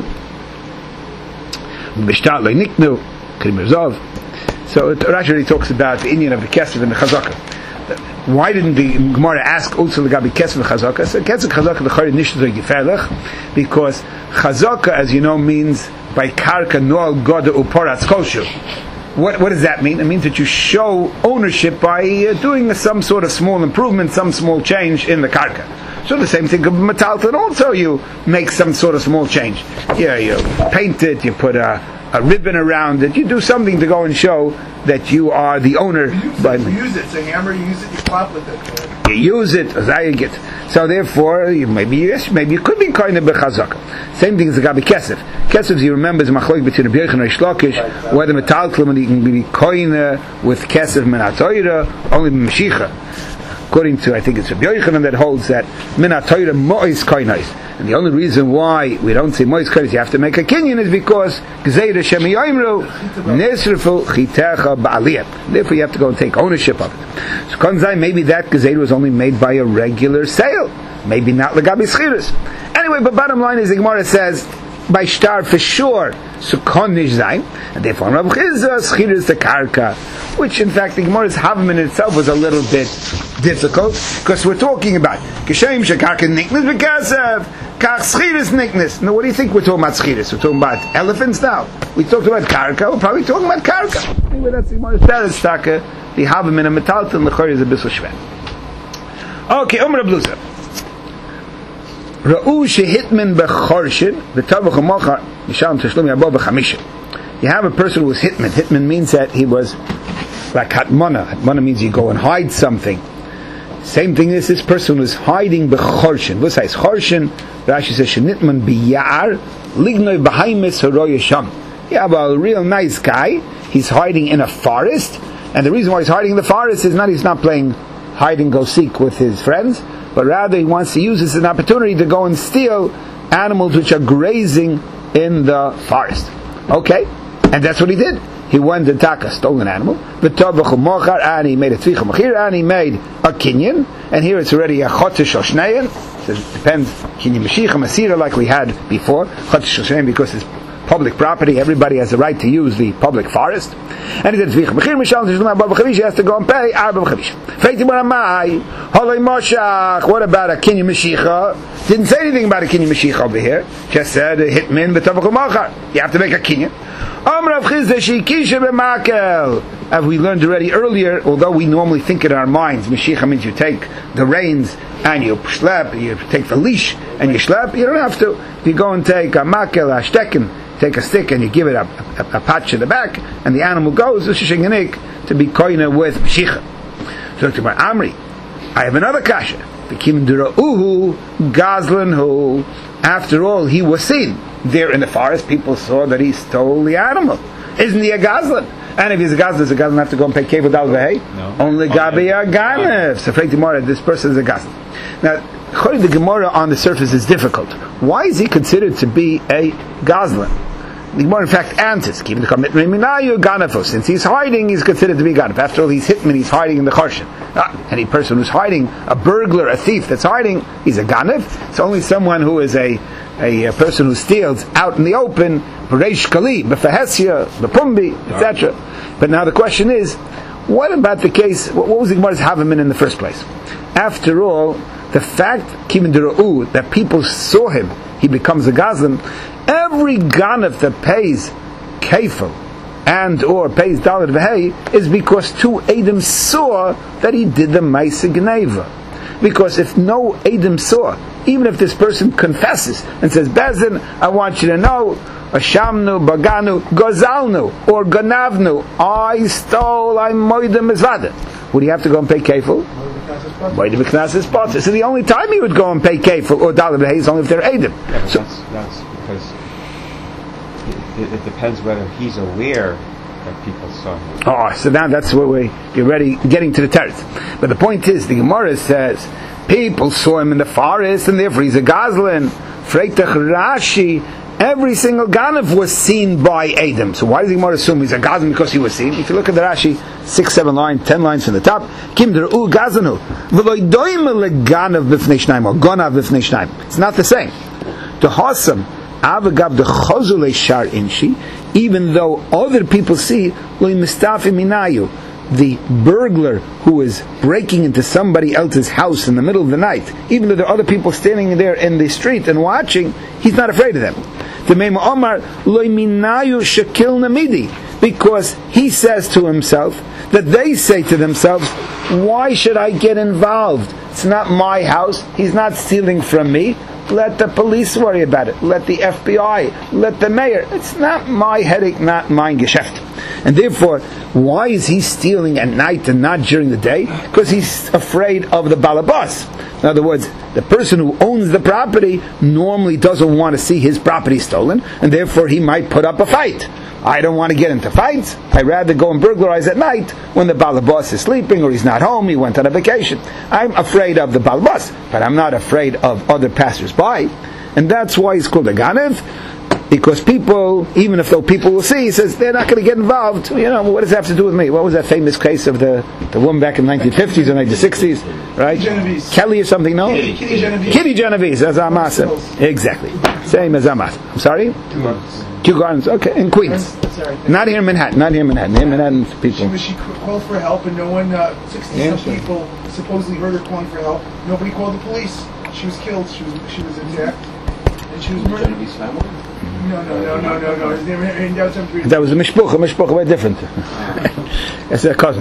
Bishtar, like Niknu, can mean Resolve. So Rashi already talks about the Indian of the Kesef and the Chazaka. Why didn't the Gemara ask also the Gabi Kesef and Chazaka? So Kesef Chazaka, the Chayr Nishtu Gefeilach, because Chazaka, as you know, means by Karka Noal Goda Uparatz Koshu. What, what does that mean? It means that you show ownership by uh, doing some sort of small improvement, some small change in the karka. So the same thing of metalton, also you make some sort of small change. Yeah, you paint it, you put a, a ribbon around it, you do something to go and show that you are the owner. You use by it, you use it. It's a hammer, you use it, you clap with it. You use it, so therefore, you, maybe yes, maybe you could be kind of bechazaka. Same thing as the Gabi Kesef. Kesef, you remember, is machloek between Rabbi Yochanan and Reish Lakish, whether metaltlum you can be koine with Kesef minatoira, only Mashiach. According to, I think it's Rabbi Yochanan that holds that minatoira mois koinais. And the only reason why we don't say mois koinais, you have to make a kinyan, is because gzeira shemi yoimru nesrifu chitecha ba'aliyah. Therefore, you have to go and take ownership of it. So konzai, maybe that gzeira was only made by a regular sale, maybe not legabi schiras. Anyway, but bottom line is the Gemara says by shtar for sure sukon nish zayin, and therefore Rav Chizah schiras the karka, which in fact the Gemara's havim in itself was a little bit difficult, because we're talking about Geshem shekarka niknes b'kasev kach schiras niknes. Now what do you think we're talking about schiras? We're talking about elephants now? We talked about karka, we're probably talking about karka. Anyway, that's the Gemara's teretz taka, the havim in a metalton l'chor is a bissel shver. Okay, Umar Bluza. Ra'u shehitman bechorshin v'tavach ha'mochar misham tashlum yabo b'chamishin. You have a person who was hitman. Hitman means that he was like hatmana. Hatmana means you go and hide something. Same thing is this person was hiding bechorshin. What says chorshin? Rashi says shenitman biyar lignoi b'haimis haroy sham. You have a real nice guy. He's hiding in a forest, and the reason why he's hiding in the forest is not he's not playing hide and go seek with his friends, but rather he wants to use this as an opportunity to go and steal animals which are grazing in the forest. Okay, and that's what he did. He went and took a stolen animal, and he made a tzvicha machir, and he made a kinyan, and here it's already a chotish oshneyan. So it depends, kinyan mashiach masira like we had before, chotish oshneyan because it's public property. Everybody has the right to use the public forest. And he said, he has to go and pay Arba B'Chavish. What about a Kinyan Mashiach? Didn't say anything about a Kinyan Mashiach over here. Just said, hitmin b'tavach u'machar. You have to make a Kinyan. As we learned already earlier, although we normally think in our minds, Mashiach means you take the reins and you schlep, you take the leash and you schlep, you don't have to. If you go and take a makel, a stecken, take a stick and you give it a, a, a patch in the back, and the animal goes, to be koine with Mashiach. So to my Amri, I have another kasha. After all, he was seen there in the forest. People saw that he stole the animal. Isn't he a gazlan? And if he's a gazlan, does a gazlan have to go and pay kevu dal v'hei? No. Only gabi a ganev. So, Frei Gemara, this person is a gazlan. Now, according to the Gemara, on the surface is difficult. Why is he considered to be a gazlan? The Gemara, in fact, answers, keeping the commitment, since he's hiding, he's considered to be ganav. After all, he's hitman, he's hiding in the chorshen. Ah, any person who's hiding, a burglar, a thief that's hiding, he's a ganav. It's only someone who is a, a, a person who steals out in the open, b'reish kali, b'fahesia, b'pumbi, et cetera. But now the question is, what about the case, what was the Gemara's havamin in the first place? After all, the fact, kimin dera'u, that people saw him, he becomes a gazlan. Every ganav that pays kefil and or pays dalet v'hei is because two Edom saw that he did the ma'aseh gneva. Because if no Edom saw, even if this person confesses and says, Bezin, I want you to know, Ashamnu, Baganu, Gozalnu, or Ganavnu, I stole, I moidem mizvada. Would he have to go and pay kefil? Moidem b'knas potter. So the only time he would go and pay kefil or dalet v'hei is only if they're Edom. Yeah, but so, that's, that's because it, it depends whether he's aware that people saw him. Oh, so now that's where we you're ready getting to the teretz. But the point is, the Gemara says people saw him in the forest, and therefore he's a gazlan. Freitach Rashi, every single ganav was seen by Edom. So why does the Gemara assume he's a gazlan because he was seen? If you look at the Rashi, six, seven lines, ten lines from the top, Kim der'u gazanu v'loy doim leganav b'fnei shnaim or gonav b'fnei shnaim. It's not the same. The Hasam avagav the chozule shar inshi. Even though other people see loy mistafi minayu, the burglar who is breaking into somebody else's house in the middle of the night, even though there are other people standing there in the street and watching, he's not afraid of them. The Meima Omar loy minayu shekil namidi, because he says to himself that they say to themselves, why should I get involved? It's not my house. He's not stealing from me. Let the police worry about it. Let the F B I. Let the mayor. It's not my headache, not my geschäft. And therefore, why is he stealing at night and not during the day? Because he's afraid of the balabas. In other words, the person who owns the property normally doesn't want to see his property stolen, and therefore he might put up a fight. I don't want to get into fights. I'd rather go and burglarize at night when the balabas is sleeping or he's not home, he went on a vacation. I'm afraid of the balabas, but I'm not afraid of other passers-by. And that's why he's called a ganev, because people, even if though people will see, he says, they're not going to get involved. You know, what does that have to do with me? What was that famous case of the, the woman back in the nineteen fifties or nineteen sixties? Right? Genovese. Kelly or something, no? Kitty, Kitty Genovese. Kitty Genovese, as Amasa. Exactly. Same as Amasa. I'm sorry? Kew Gardens, okay, in Queens. Sorry. Not here in Manhattan, not here in Manhattan. Here in Manhattan, people. She, she called for help, and no one, uh, sixty some people supposedly heard her calling for help. Nobody called the police. She was killed, she was, she was attacked, and she was murdered. Genevieve's family? No, no, no, no, no, no. His name, and that was some- That was a mishpucha, a mishpucha, very different. That's their cousin.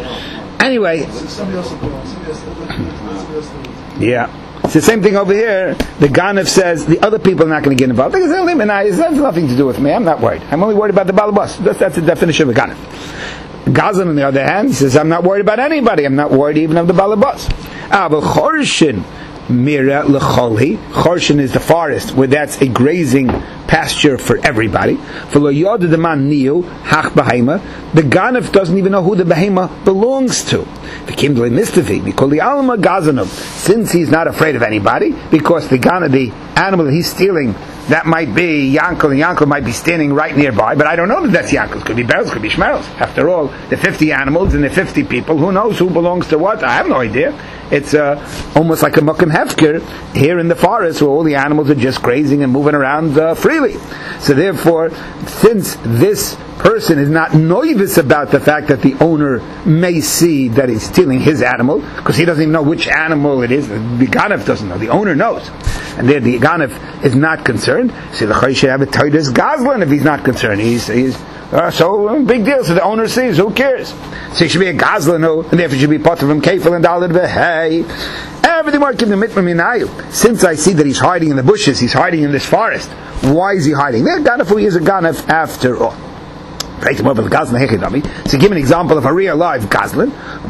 Anyway, Somebody else will go on. Somebody else will go on. Somebody else will go on. yeah. It's the same thing over here. The Ganev says the other people are not going to get involved. They say, it has nothing to do with me. I'm not worried. I'm only worried about the Balabas. That's, that's the definition of a Ganev. Gazan, on the other hand, says, I'm not worried about anybody. I'm not worried even of the Balabas. Ah, but Chorshin, Mira Lecholhi. Chorshin is the forest where that's a grazing pasture for everybody. For Lo Yoda the man Niu, Hach Bahema, the Ganev doesn't even know who the Bahema belongs to. The Kimdle Mistafi, because the Alma Gazanov, since he's not afraid of anybody, because the Ganev, the animal that he's stealing, that might be Yankel, and Yankel might be standing right nearby, but I don't know that that's Yankel. It could be Berels, could be Shmerels. After all, the fifty animals and the fifty people, who knows who belongs to what? I have no idea. It's uh, almost like a Mukim Hefker here in the forest where all the animals are just grazing and moving around uh, freely. So therefore, since this person is not novice about the fact that the owner may see that he's stealing his animal, because he doesn't even know which animal it is. The Ganav doesn't know. The owner knows. And there the Ganav is not concerned. So the Chay should have a Titus Gazlan if he's not concerned. He's, he's uh, so uh, big deal. So the owner sees. Who cares? So he should be a Gazlan, and therefore should be part of him Kefil and Dalad V'Hei. Everything more give the mitma minayu. Since I see that he's hiding in the bushes, he's hiding in this forest. Why is he hiding? There, Ganav, who is a Ganav after all. So give an example of a real live Gazlan.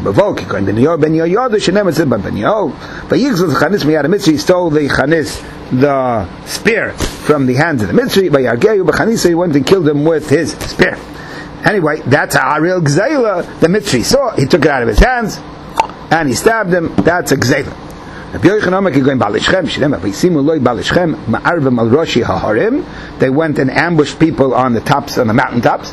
He stole the Chanis, the spear, from the hands of the Mitzri. He went and killed him with his spear. Anyway, that's a real Gzela. The Mitzri saw, he took it out of his hands, and he stabbed him. That's a Gzela. They went and ambushed people on the tops, on the mountain tops.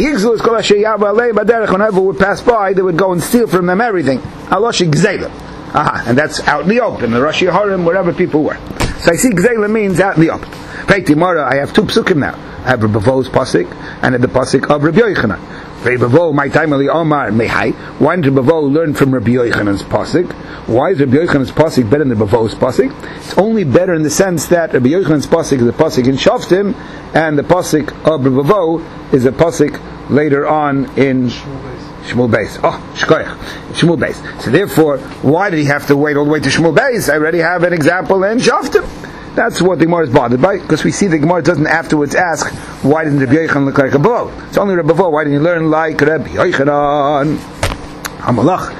Whenever we pass by, they would go and steal from them everything. Aha, and that's out in the open, the Rosh Harim, wherever people were. So I see Gzela means out in the open. I have two psukim now. I have Rabbi Vo's pasuk and the pasuk of Rabbi Yochanan. Rabbi Vo, my time Ali Omar Mehai. Why did Rabbi Vo learn from Rabbi Yochanan's pasuk? Why is Rabbi Yochanan's pasuk better than Rabbi Vo's pasuk? It's only better in the sense that Rabbi Yochanan's pasuk is the pasuk in Shoftim, and the pasuk of Rabbi Vo is a pasuk later on in Shmuel Beis. Oh, Shkoyach. Shmuel Beis. So therefore, why did he have to wait all the way to Shmuel Beis? I already have an example in Shoftim. That's what the Gemara is bothered by, because we see the Gemara doesn't afterwards ask, why didn't Rabbi Yochanan look like Rabbi Vo? It's only Rabbi Vo. Why didn't he learn like Rabbi Yochanan? Hamalach.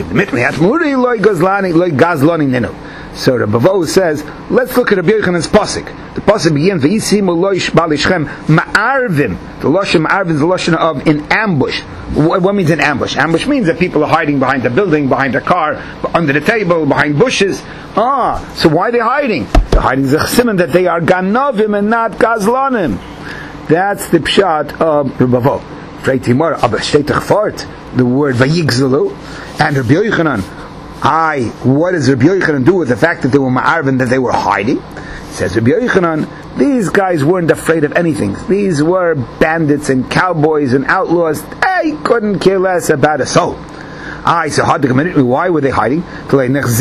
So Rabbi Vo says, let's look at Rabbi Yochanan's pasuk. The pasuk begins, "V'yisimu loish balishchem ma'arvim." The lashon ma'arvim is the lashon of in ambush. What means in ambush? Ambush means that people are hiding behind a building, behind a car, under the table, behind bushes. Ah, so why are they hiding? They're hiding the chesimen that they are ganovim and not gazlanim. That's the pshat of Rabbi Vo. The word vayigzelu and Rabbi Yochanan. I, what does Rabbi Yochanan do with the fact that they were ma'arvin, that they were hiding? Says Rabbi Yochanan, these guys weren't afraid of anything. These were bandits and cowboys and outlaws. They couldn't care less about a soul. I so hard to commit it. Why were they hiding? Because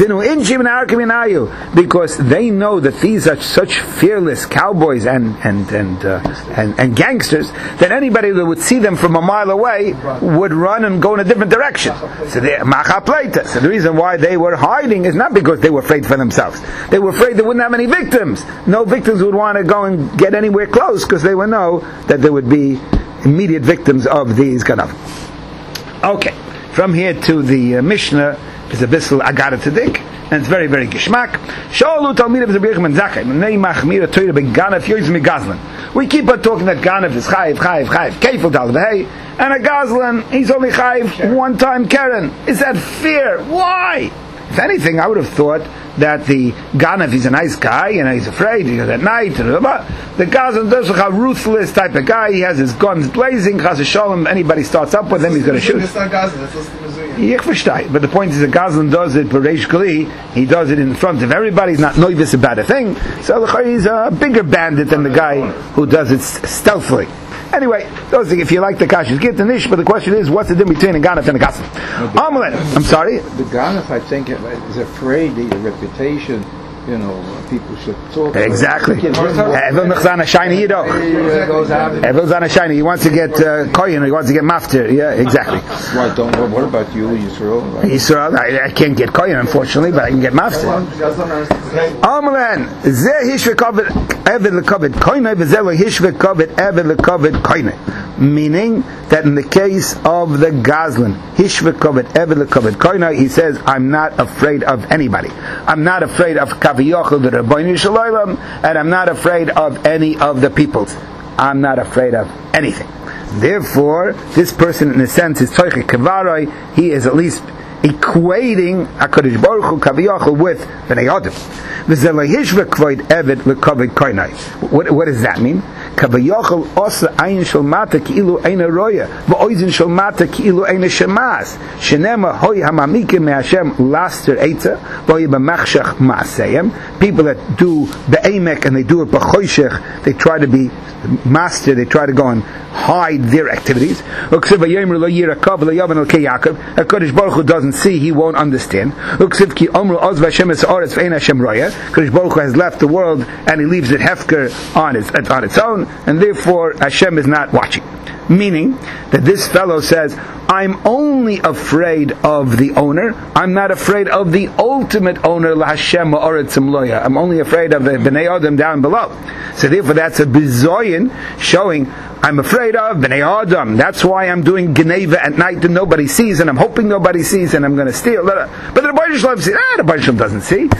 they know that these are such fearless cowboys and and and uh, and, and gangsters that anybody that would see them from a mile away would run and go in a different direction. So they So the reason why they were hiding is not because they were afraid for themselves. They were afraid they wouldn't have any victims. No victims would want to go and get anywhere close because they would know that there would be immediate victims of these ganav. Okay. From here to the uh, Mishnah is a bissel agara tzedik, and it's very, very gishmak. Shalu talmid of Rabbi Yochanan Zakkai, Nei machmir Torah beGanav yoyz megazlan. We keep on talking that Ganav is chayiv, chayiv, chayiv, kefil dal v'hei, and a gazlan he's only chayiv one time keren. Is that fear? Why? If anything, I would have thought that the Ganav, he's a nice guy, and he's afraid, he goes at night, the Gazan does a ruthless type of guy, he has his guns blazing, Chas Shalom, anybody starts up with him, he's going to shoot. It's not Gazan, it's the But the point is, the Gazan does it, Bereish Kli, he does it in front of everybody, he's not novice about a thing, so he's a bigger bandit than the guy who does it stealthily. Anyway, those things, if you like the kashas, get the nish, but the question is, what's the difference between a Ganav and a Gazlan? No, Amalek, I'm sorry? The Ganav, I think, is afraid that your reputation, you know, people should talk exactly. Evil Nechzana Shiny Yido. Evil Zana Shiny, he wants to get uh, Koyin, he wants to get Maftir. Yeah, exactly. Why don't, what about you, Yisrael? Right? Yisrael, I, I can't get Koyin, unfortunately, but I can get Maftir. Amalan, Zeh Hishve Kovet Eved Lekovet Koine, V'Zeh Hishve Kovet Eved Lekovet Koine. Meaning that in the case of the Gazlan, Hishve Kovet Eved Lekovet Koine, he says, I'm not afraid of anybody. I'm not afraid of Kaviyochel the Rabbeinu Shalom, and I'm not afraid of any of the peoples. I'm not afraid of anything. Therefore, this person, in a sense, is Toiche Kevaroi. He is at least equating HaKadosh Baruch Hu Kaviyachal with Bnei Adam. What, what does that mean? Kaviyachal osa ayin shel mata ki'ilu eina roya v'oizin shel mata ki'ilu eina shemas shenema hoy hamamikim me'Hashem laster eitza v'oy b'machshach ma'aseyem. People that do the emek and they do it b'choshech, they try to be master, they try to go and hide their activities. HaKadosh Baruch Hu doesn't see, He won't understand. HaKadosh Baruch Hu has left the world and He leaves it hefker on its, on its own, and therefore Hashem is not watching. Meaning that this fellow says, I'm only afraid of the owner. I'm not afraid of the ultimate owner, LaHashem Ma'oretzim Loya. I'm only afraid of the Bnei Adam down below. So therefore that's a bizoyin showing I'm afraid of Bnei Adam. That's why I'm doing Geneva at night and nobody sees, and I'm hoping nobody sees, and I'm going to steal. But the Rebbeinu Shalom says, ah, the Rebbeinu Shalom doesn't see.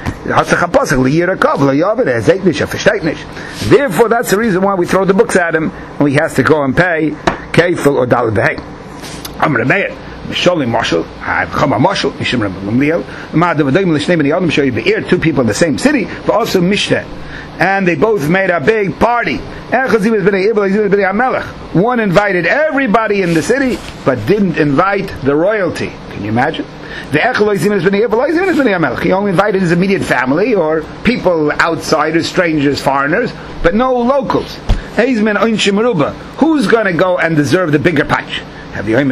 Therefore, that's the reason why we throw the books at him, and he has to go and pay Kefil or Daled Behei. I'm going to pay it. Misholim Marshal, I've come a Marshal, Mishim Rabbi Gamliel, Ma'adav L'Shnei Bnei Adam, show you Be'er, two people in the same city, but also Mishteh. And they both made a big party. One invited everybody in the city, but didn't invite the royalty. Can you imagine? He only invited his immediate family, or people outsiders, strangers, foreigners, but no locals. Who's going to go and deserve the bigger patch? That's really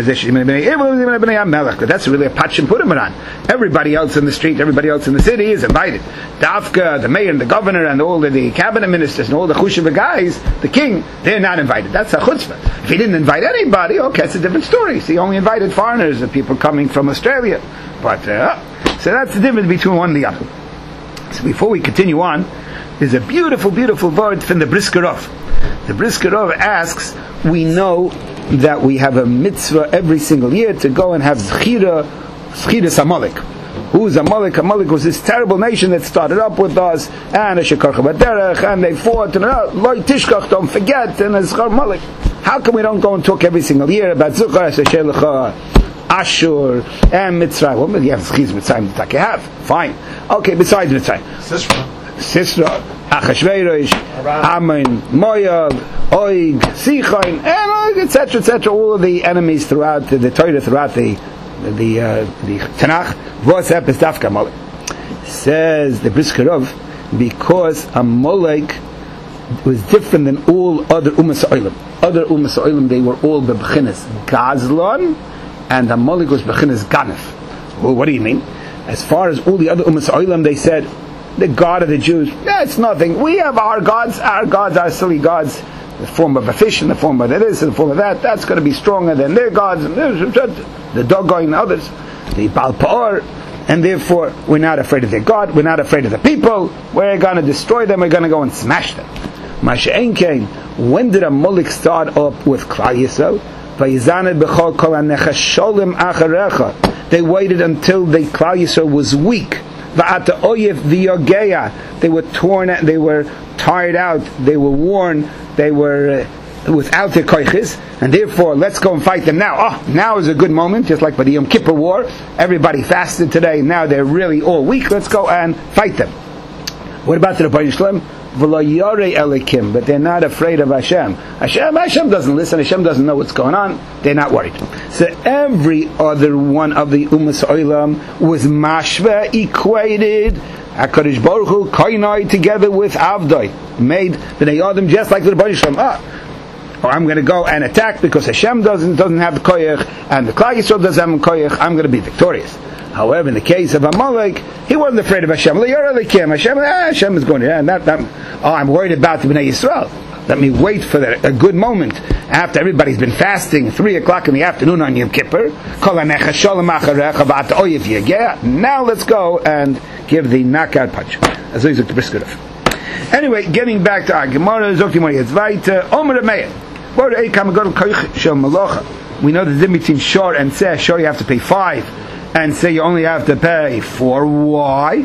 a patch and put him on. Everybody else in the street, everybody else in the city is invited. Dafka, the mayor and the governor and all of the cabinet ministers and all the chushiva guys, the king, they're not invited. That's a chutzpah. If he didn't invite anybody, okay, it's a different story. So he only invited foreigners and people coming from Australia. But uh, so that's the difference between one and the other. So before we continue on, there's a beautiful, beautiful word from the Brisker Rov. The Brisker Rov asks, we know that we have a mitzvah every single year to go and have Zchira, Zchiras Amalek. Who is Amalek? Amalek was this terrible nation that started up with us, and and they fought, and Loi Tishkach, don't forget, and Zchar Amalek. How come we don't go and talk every single year about Zuchar, Sheshelecha, Ashur, and Mitzrayim? Well, you have Zchiz Mitzrayim that you have. Fine. Okay, besides Mitzrayim. Sisra. Sisra, Achashverosh, Ammon, Moab, Oig, Sichain, and et cetera, et cetera. All of the enemies throughout the, the Torah, throughout the the uh, the Tanakh. What's up is Dafka Amalek. Says the Brisker Rov, because Amalek was different than all other Umas Ha'olam. Other Umas Ha'olam, they were all bebechinas Gazlan, and Amalek was bechinas Ganef. Well, what do you mean? As far as all the other Umas Ha'olam, they said, the God of the Jews, that's nothing. We have our gods, our gods are silly gods, the form of a fish, in the form of this, in the form of that, that's going to be stronger than their gods, and the Dagon and others, the Baal Pa'or, and therefore we're not afraid of their God, we're not afraid of the people, we're going to destroy them, we're going to go and smash them. Masha'en came, when did Amalek start up with Klal Yisrael? They waited until the Klal Yisrael was weak. They were torn, they were tired out, they were worn, they were uh, without their koiches, and therefore let's go and fight them now. Oh, now is a good moment, just like by the Yom Kippur War. Everybody fasted today, now they're really all weak, let's go and fight them. What about the Rebbeinu Shalom? But they're not afraid of Hashem. Hashem. Hashem doesn't listen. Hashem doesn't know what's going on. They're not worried. So every other one of the Umas Ha'olam was mashva, equated HaKadosh Baruch Hu koinai together with Avdoi, made Bnei Adam just like the Rebbeinu Shalom. Ah, or I'm going to go and attack because Hashem doesn't doesn't have the koyach and the Klal Yisrael doesn't have the koyach. I'm going to be victorious. However, in the case of Amalek, he wasn't afraid of Hashem. Hashem, ah, Hashem is going to, yeah, not, not, oh, I'm worried about the Bnei Yisrael. Let me wait for the, a good moment after everybody's been fasting, three o'clock in the afternoon on Yom Kippur. Now let's go and give the knockout punch. Anyway, getting back to our Gemara, we know the difference between shor and seh. Shor you have to pay five, and say you only have to pay four. Why?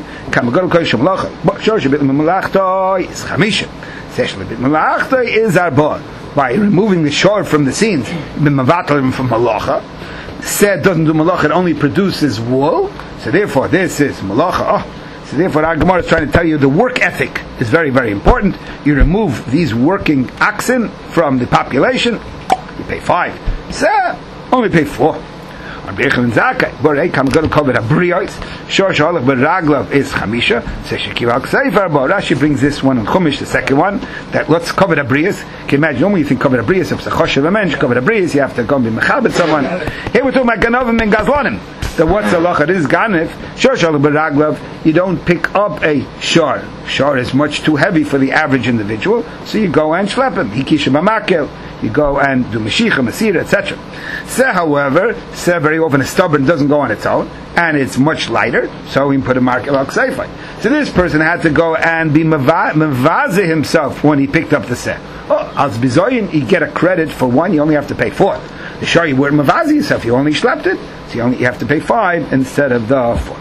Is arba. By removing the shor from the scenes, from malacha, said doesn't do malacha, it only produces wool. So therefore, this is malacha. Oh. So therefore, our Gemara is trying to tell you the work ethic is very, very important. You remove these working oxen from the population, you pay five. So, only pay four. On Bechel and Zakai, Borei, I'm going to call it a Briois. Shor Shalach Beraglav is Chamisha. So Shekivak Sefer, but Rashi brings this one on Chumash, the second one, that let's cover the Brias. Can you imagine, normally you think cover the Brias, if it's a Choshev a mensch, cover the Brias, you have to go and be Mechabit someone. Here we're talking about Ganovim and Gazlanim. So what's the halacha? This is Ganif. Shor Shalach Beraglav, you don't pick up a Shor. Shor is much too heavy for the average individual, so you go and schlep him. Hikisha Mamakel. You go and do Mashiach, Masira, et cetera. Se, however, Se very often is stubborn, doesn't go on its own, and it's much lighter, so we put a mark al Kseifa. So this person had to go and be Mavaze himself when he picked up the Se. Oh, as Bizoyin, you get a credit for one, you only have to pay four. The Shah, you weren't Mavaze yourself, you only schlepped it, so you only you have to pay five instead of the four.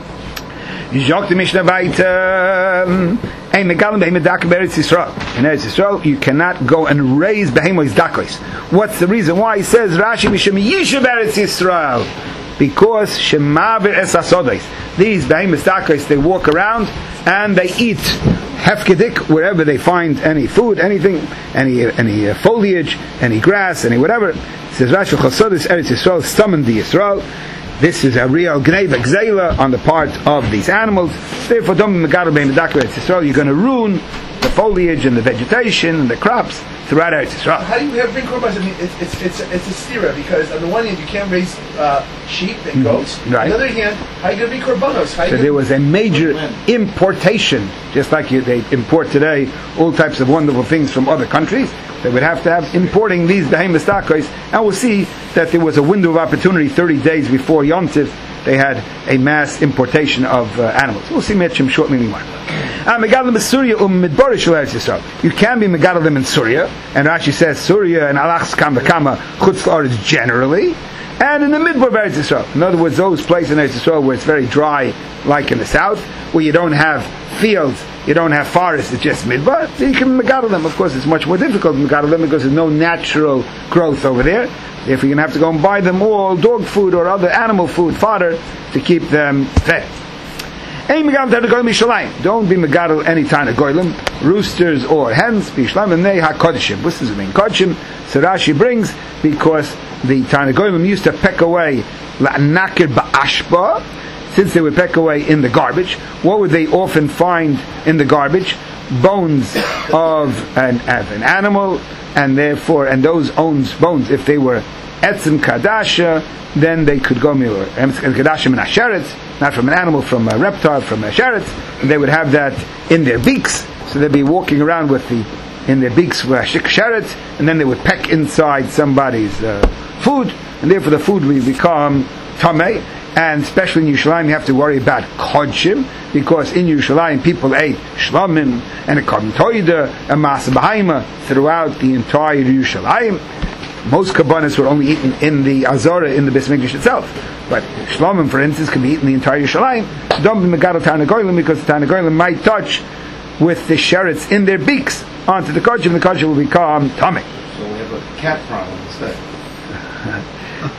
Yizok the Mishnah weiter. Ein megalim behemoth daka be'eretz Yisrael. In Eretz Yisrael, you cannot go and raise behemoth dakos. What's the reason why? He says Rashi Mishum Yishuv Eretz Yisrael, because Shemavir es asodos. These behemoth dakos, they walk around and they eat hefkedik wherever they find any food, anything, any any uh, foliage, any grass, any whatever. It says Rashi Chasodos Eretz Yisrael summoned the Yisrael. This is a real gneva gzela on the part of these animals. Therefore, you're going to ruin the foliage and the vegetation and the crops throughout Eretz Yisrael. How do you have bring korbanos? I mean, it's it's it's, it's a stira, because on the one hand you can't raise uh, sheep and goats. Mm-hmm. Right. On the other hand, how are you going to bring korbanos? How so there was a major importation, just like you, they import today all types of wonderful things from other countries. They would have to have importing these behemoth dakos, and we'll see that there was a window of opportunity thirty days before Yom Tiv. They had a mass importation of uh, animals. We'll see Mitchum shortly anymore. You can be megadol them in Surya, and Rashi says Surya and Alachs Kam Bekama Chutz La'aretz generally, and in the Midbar of Eretz Yisrael. In other words, those places in Eretz Yisrael where it's very dry, like in the south, where you don't have fields, you don't have forests, it's just midbar, so you can megadol them. Of course, it's much more difficult to megadol them because there's no natural growth over there. Therefore, you're going to have to go and buy them all dog food or other animal food, fodder, to keep them fed. Don't be megadol any time of goyim, roosters or hens, bishlam and they hakodishim. This is the main kodishim. So Rashi brings, because the Tanagoyim used to peck away nakir ba'ashba. Since they would peck away in the garbage, what would they often find in the garbage? Bones of an, of an animal, and therefore, and those owns bones, if they were etzim kadasha, then they could go miur kadasha min asheretz, not from an animal, from a reptile, from a sheretz, and they would have that in their beaks, so they'd be walking around with the in their beaks with a sheretz, and then they would peck inside somebody's uh, food, and therefore the food would become tamei. And especially in Yerushalayim, you have to worry about kodshim, because in Yerushalayim people ate shlamim and a korban toida and masa b'haima throughout the entire Yerushalayim. Most kabbanis were only eaten in the Azorah, in the Beis Mikdash itself. But shlamim, for instance, can be eaten in the entire Yerushalayim. So don't be megadol Tanagoyim, because the Tanagoyim might touch with the sheretz in their beaks onto the kodshim, and the kodshim will become tamei. So we have a cat problem instead.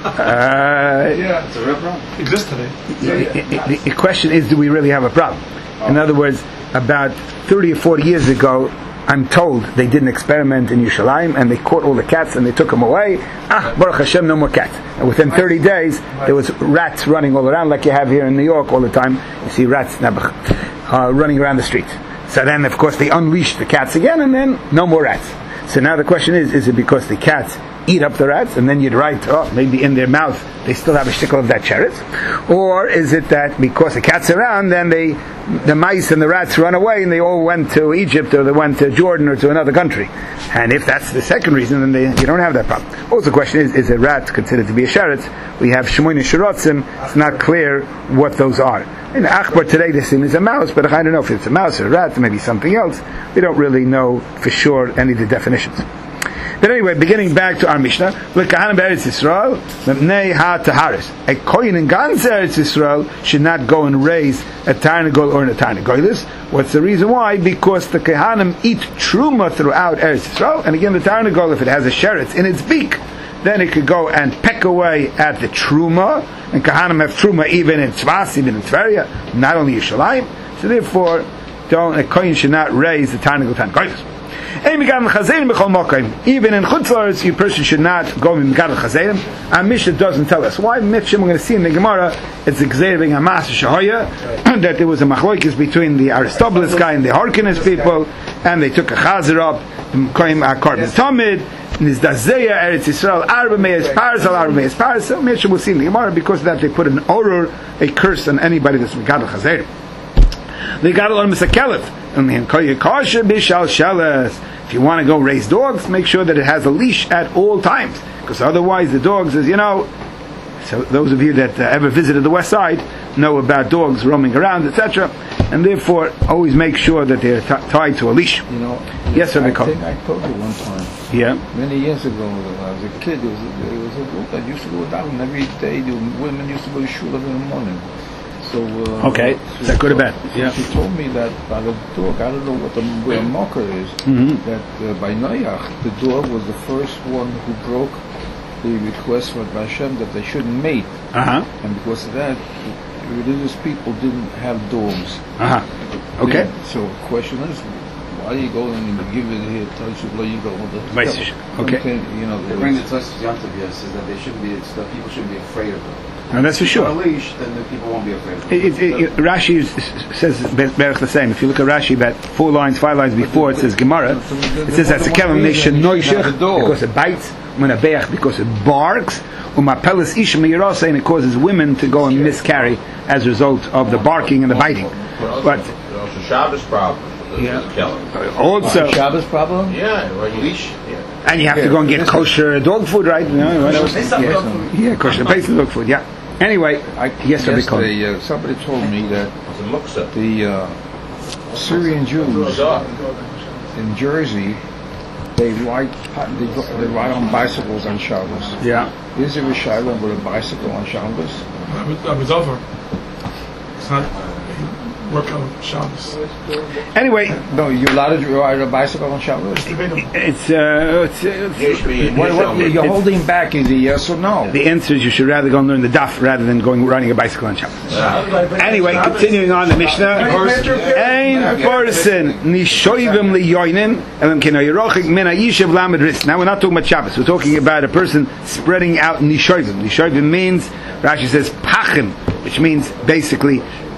Uh, yeah, it's a real problem. Exists today. The, the, the question is, do we really have a problem? Oh. In other words, about thirty or forty years ago, I'm told they did an experiment in Yerushalayim and they caught all the cats and they took them away. Ah, Baruch Hashem, no more cats. And within thirty days, there was rats running all around, like you have here in New York all the time. You see rats uh, running around the streets. So then, of course, they unleashed the cats again, and then no more rats. So now the question is, is it because the cats eat up the rats, and then you'd write, oh, maybe in their mouth they still have a shtickle of that sheretz? Or is it that because the cat's around, then they, the mice and the rats run away and they all went to Egypt, or they went to Jordan, or to another country? And if that's the second reason, then they, you don't have that problem. Also, the question is, is a rat considered to be a sheretz? We have Shemoyne Shirotzim, it's not clear what those are. In Achbar today, this thing is a mouse, but I don't know if it's a mouse or a rat, or maybe something else. We don't really know for sure any of the definitions. But anyway, beginning back to our Mishnah, L'kahanim be'eretz Yisrael, Mepnei ha-taharis. A kohen in Gans Eretz Yisrael should not go and raise a tarnagol or a tarnagolis. What's the reason why? Because the Kehanim eat truma throughout Eretz Yisrael, and again the tarnagol, if it has a sheretz in its beak, then it could go and peck away at the truma, and Kahanim have truma even in Tzvas, even in Tveria, not only Yerushalayim. So therefore, don't, a kohen should not raise the Tarnegel Tan Koitos. Even in Chutzlars, a person should not go in Megadol Chazerim. Our Mishnah doesn't tell us why. Mishnah, we're going to see in the Gemara, it's exerting Hamas Shahoya, that there was a machloikis between the Aristobulus guy and the Harkinis people, and they took a chazer up, Kohen Akar Tamid, Nizdazeya, Eretz Yisrael, Arba Meis Pars, Al Arba Meis Pars. So Mishnah will see in the Gemara, because of that they put an orur, a curse on anybody that's Megadol Chazerim. They got a lot of Misakelef. If you want to go raise dogs, make sure that it has a leash at all times, because otherwise the dogs, as you know, so those of you that uh, ever visited the West Side know about dogs roaming around, et cetera. And therefore, always make sure that they're t- tied to a leash. You know, yes, I I think I told you one time. Yeah. Many years ago, when I was a kid, there was a, there was a group that used to go down every day. The women used to go to shul in the morning. So, uh, okay, so is that good or bad? So Yeah. She told me that by the dog, I don't know what the where marker is, Mm-hmm. that uh, by Noach, the dog was the first one who broke the request from Hashem that they shouldn't mate. Uh-huh. And because of that, the religious people didn't have dogs. Uh-huh. Okay. Yeah, so the question is, why do you go and give it here, tell you you go with the Mesish. Okay. You know, They bring the Tosfos Yontif says that they shouldn't be, that people shouldn't be afraid of them. No, that's for sure. On a leash, then the people won't be afraid of them. It, it, it, Rashi is, says Berach the same. If you look at Rashi, about four lines, five lines before, it says Gemara. It says that's a kelim nation noishech because it bites, umenabeach because it barks, umapelis isha meyirasa, and it causes women to go and miscarry as a result of the barking and the biting. But also Shabbos problem. Yeah. Yeah. also, Shabbos problem? Yeah, right. Leash. Yeah. and you have to go and get kosher dog food, right? You know, right? They sell dog food. Yeah, kosher basic dog food. Yeah. Anyway, I, yes, Rabbi Cohen. yesterday, uh, somebody told me that It's a muksa. the uh, Syrian Jews in Jersey, they ride they, go- they ride on bicycles on Shabbos. Yeah. Is there a Shiloh with a bicycle on Shabbos? That was over. It's not work on Shabbos. Anyway, No, you're allowed to ride a bicycle on Shabbos? it's uh, it's, it's There should be a What, what, dish you're on it. holding back, is it yes or no? the answer is you should rather go and learn the daf rather than going riding a bicycle on Shabbos. Anyway, continuing on the Mishnah. Ein person nishoyvim liyoinin elam keno yerochik min hayishav lamed ris. Now we're not talking about Shabbos. We're talking about a person spreading out nishoyvim. Nishoyvim means, Rashi says, pachim, which means basically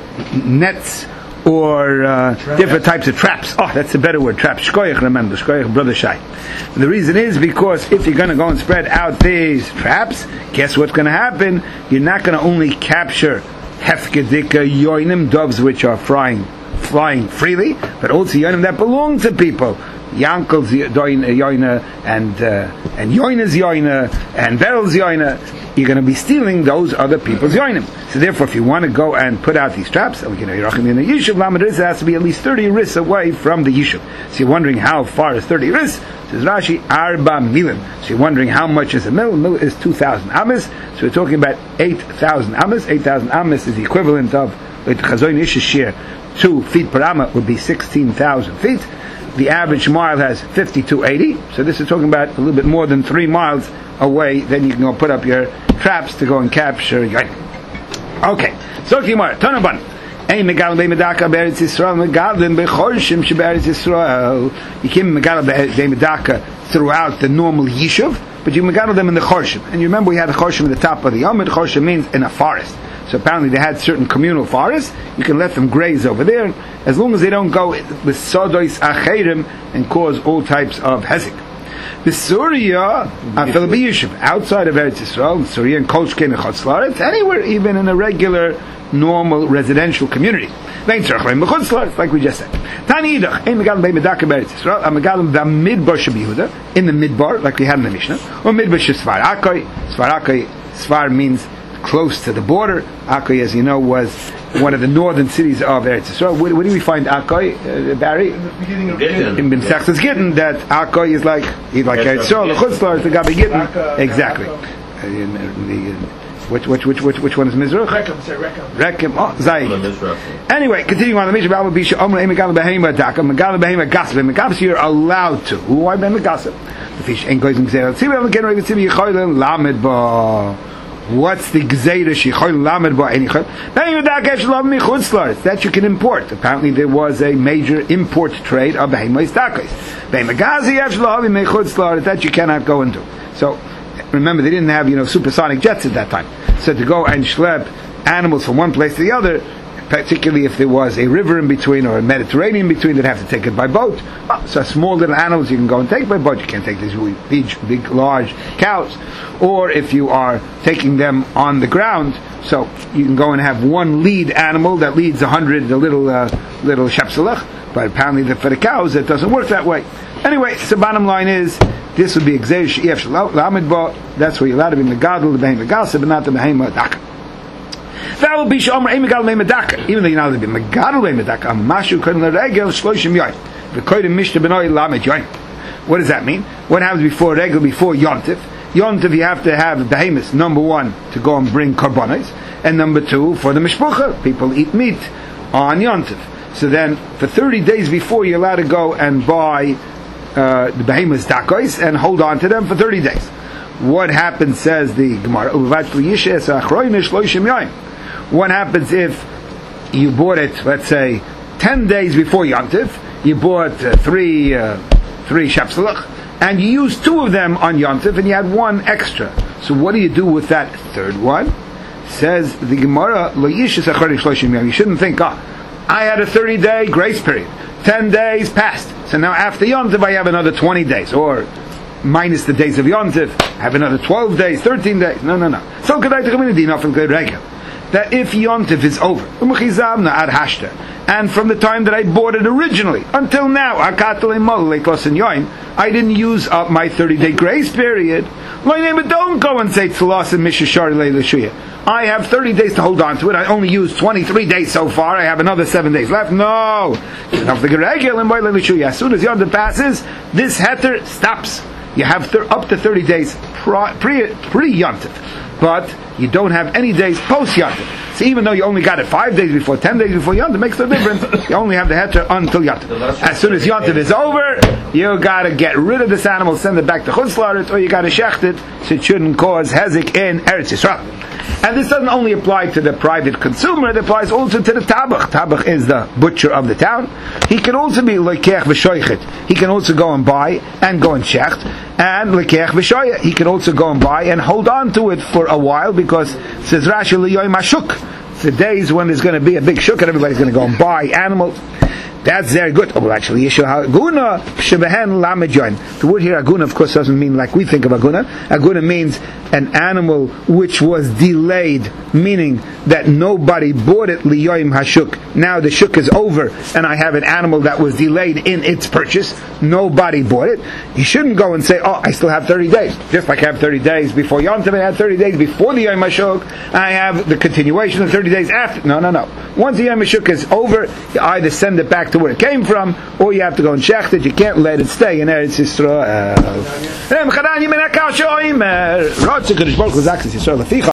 nets or uh, different types of traps. Oh, that's a better word, traps. Shkoyach, remember, Shkoyach, brother Shai. And the reason is because if you're going to go and spread out these traps, guess what's going to happen? You're not going to only capture hefkedika yoinim, doves which are flying, flying freely, but also yoinim that belong to people. Yankel's yoina and uh, and yoina's yoina and Beryl's yoina. You're going to be stealing those other people's yoinim. So therefore, if you want to go and put out these traps, you know, you're in the yishuv, lamed ris has to be at least thirty ris away from the yishuv. So you're wondering how far is thirty ris? Says Rashi, arba milim. So you're wondering how much is a mil? A mil is two thousand amas. So we're talking about eight thousand amas. Eight thousand amas is the equivalent of with chazoin ishish shir, two feet per amma would be sixteen thousand feet. The average mile has fifty-two eighty, so this is talking about a little bit more than three miles away. Then you can go put up your traps to go and capture. Okay, so Kimar Tanaban. Hey, Megal Be Medaka Beretz Yisrael, Megalin Bechorshim Sheberetz Yisrael. You can Megal Be Medaka throughout the normal Yishuv, but you Megal them in the Chorshim. And you remember we had the Chorshim at the top of the Yomid. Chorshim means in a forest. So apparently they had certain communal forests. You can let them graze over there, as long as they don't go with sodois acherim and cause all types of hezek. The Surya, afil b'yishuv, outside of Eretz Yisrael, Surya and Kolshkin and Chotzlaretz, anywhere, even in a regular, normal residential community. Like we just said. Tani idach, ein megalim be'medaka b'Eretz Yisrael, a megalim b'midbar shebihuda, in the midbar, like we had in the Mishnah, or midbar shesvar akoy. Svar akoy, svar means close to the border. Akoy, as you know, was one of the northern cities of Eretz Yisrael. Where, where do we find Akoy, uh, Barry? In the beginning of Gittin. In B'Mesechtes Gittin, that Akoy is like, he's like Eretz Yisrael, the Chutzlar is the Gabi Gittin. Exactly. Uh, in, in the, uh, Which which which which which one is Mizrach? Rekem, say Rekem. Rekem. Oh, The Zayik. Mizrach. Anyway, continuing on the Mishnah, Baba Bisha Omer Emegala Behema Daka Megala Behema Gasp. Megala you're allowed to. Who are Ben Megasp? The fish ain't going to say. Let's see what I'm getting. Let's see you Choylen Lamed Ba. What's the Gzeira Shechoylen Lamed Ba? Any Choylen? Behema Daka Shalom Michutzlar. That you can import. Apparently, there was a major import trade of Behema Dakos. Behema Gazi Shalom Michutzlar. That you cannot go into. So. Remember, they didn't have, you know, supersonic jets at that time. So to go and schlep animals from one place to the other, particularly if there was a river in between or a Mediterranean in between, they'd have to take it by boat. Oh, so small little animals you can go and take by boat. You can't take these really big, big, large cows. Or if you are taking them on the ground, so you can go and have one lead animal that leads a hundred, the little, uh, little shepselach. But apparently the, for the cows, it doesn't work that way. Anyway, so bottom line is, this would be Gzeir She'ef Lamed Ba. That's where you're allowed to be Megadol, the Behema Gasp, but not the Behema Daka. That will be Shomer Emegal Behema Daka. Even though you're not allowed to be Megadol Behema Daka, Mashu Koden L'Regel Shloshim Yoyim. The Koden Mishta B'noi Lamed Yoyim. What does that mean? What happens before Regel, before Yontif? Yontif, you have to have Behemoths, number one, to go and bring Korbanos, and number two, for the Mishpucha. People eat meat on Yontif. So then, for thirty days before, you're allowed to go and buy Uh, the behemoths dakos and hold on to them for thirty days. What happens, says the Gemara, what happens if you bought it, let's say, ten days before Yontif, you bought uh, three uh, three shepselach, and you used two of them on Yontif, and you had one extra. So what do you do with that third one? Says the Gemara, you shouldn't think, oh, I had a thirty-day grace period. Ten days passed. So now after Yontif I have another twenty days. Or minus the days of Yontif, I have another twelve days, thirteen days. No, no, no. So that if Yontif is over, and from the time that I bought it originally until now, I didn't use up my thirty-day grace period. Don't go and say I have thirty days to hold on to it. I only used twenty-three days so far. I have another seven days left. No. As soon as Yontif passes, this heter stops. You have th- up to thirty days pre Yontif, but you don't have any days post Yontif. So even though you only got it five days before, ten days before Yontif, makes no difference. You only have the heter until Yontif. As soon as Yontif is over, you got to get rid of this animal, send it back to Chutz La'aretz, or you got to shecht it so it shouldn't cause hezek in Eretz Yisrael. And this doesn't only apply to the private consumer, it applies also to the tabach. Tabach is the butcher of the town. He can also be lekech v'shoichet. He can also go and buy and go and shecht. And lekech v'shoya. He can also go and buy and hold on to it for a while, because it says Rashi liyoy mashuk. The days when there's going to be a big shuk and everybody's going to go and buy animals. That's very good. Oh, well, actually, Yeshua Aguna Shebehen Lamed Yoin. The word here, Aguna, of course, doesn't mean like we think of Aguna. Aguna means an animal which was delayed, meaning that nobody bought it Liyoim Hashuk. Now the shuk is over, and I have an animal that was delayed in its purchase. Nobody bought it. You shouldn't go and say, "Oh, I still have thirty days." Just like I have thirty days before Yom Tov, I had thirty days before the Yom Hashuk. I have the continuation of thirty days after. No, no, no. Once the Yom Hashuk is over, you either send it back to where it came from, or you have to go and shecht it. You can't let it stay in Eretz Yisrael.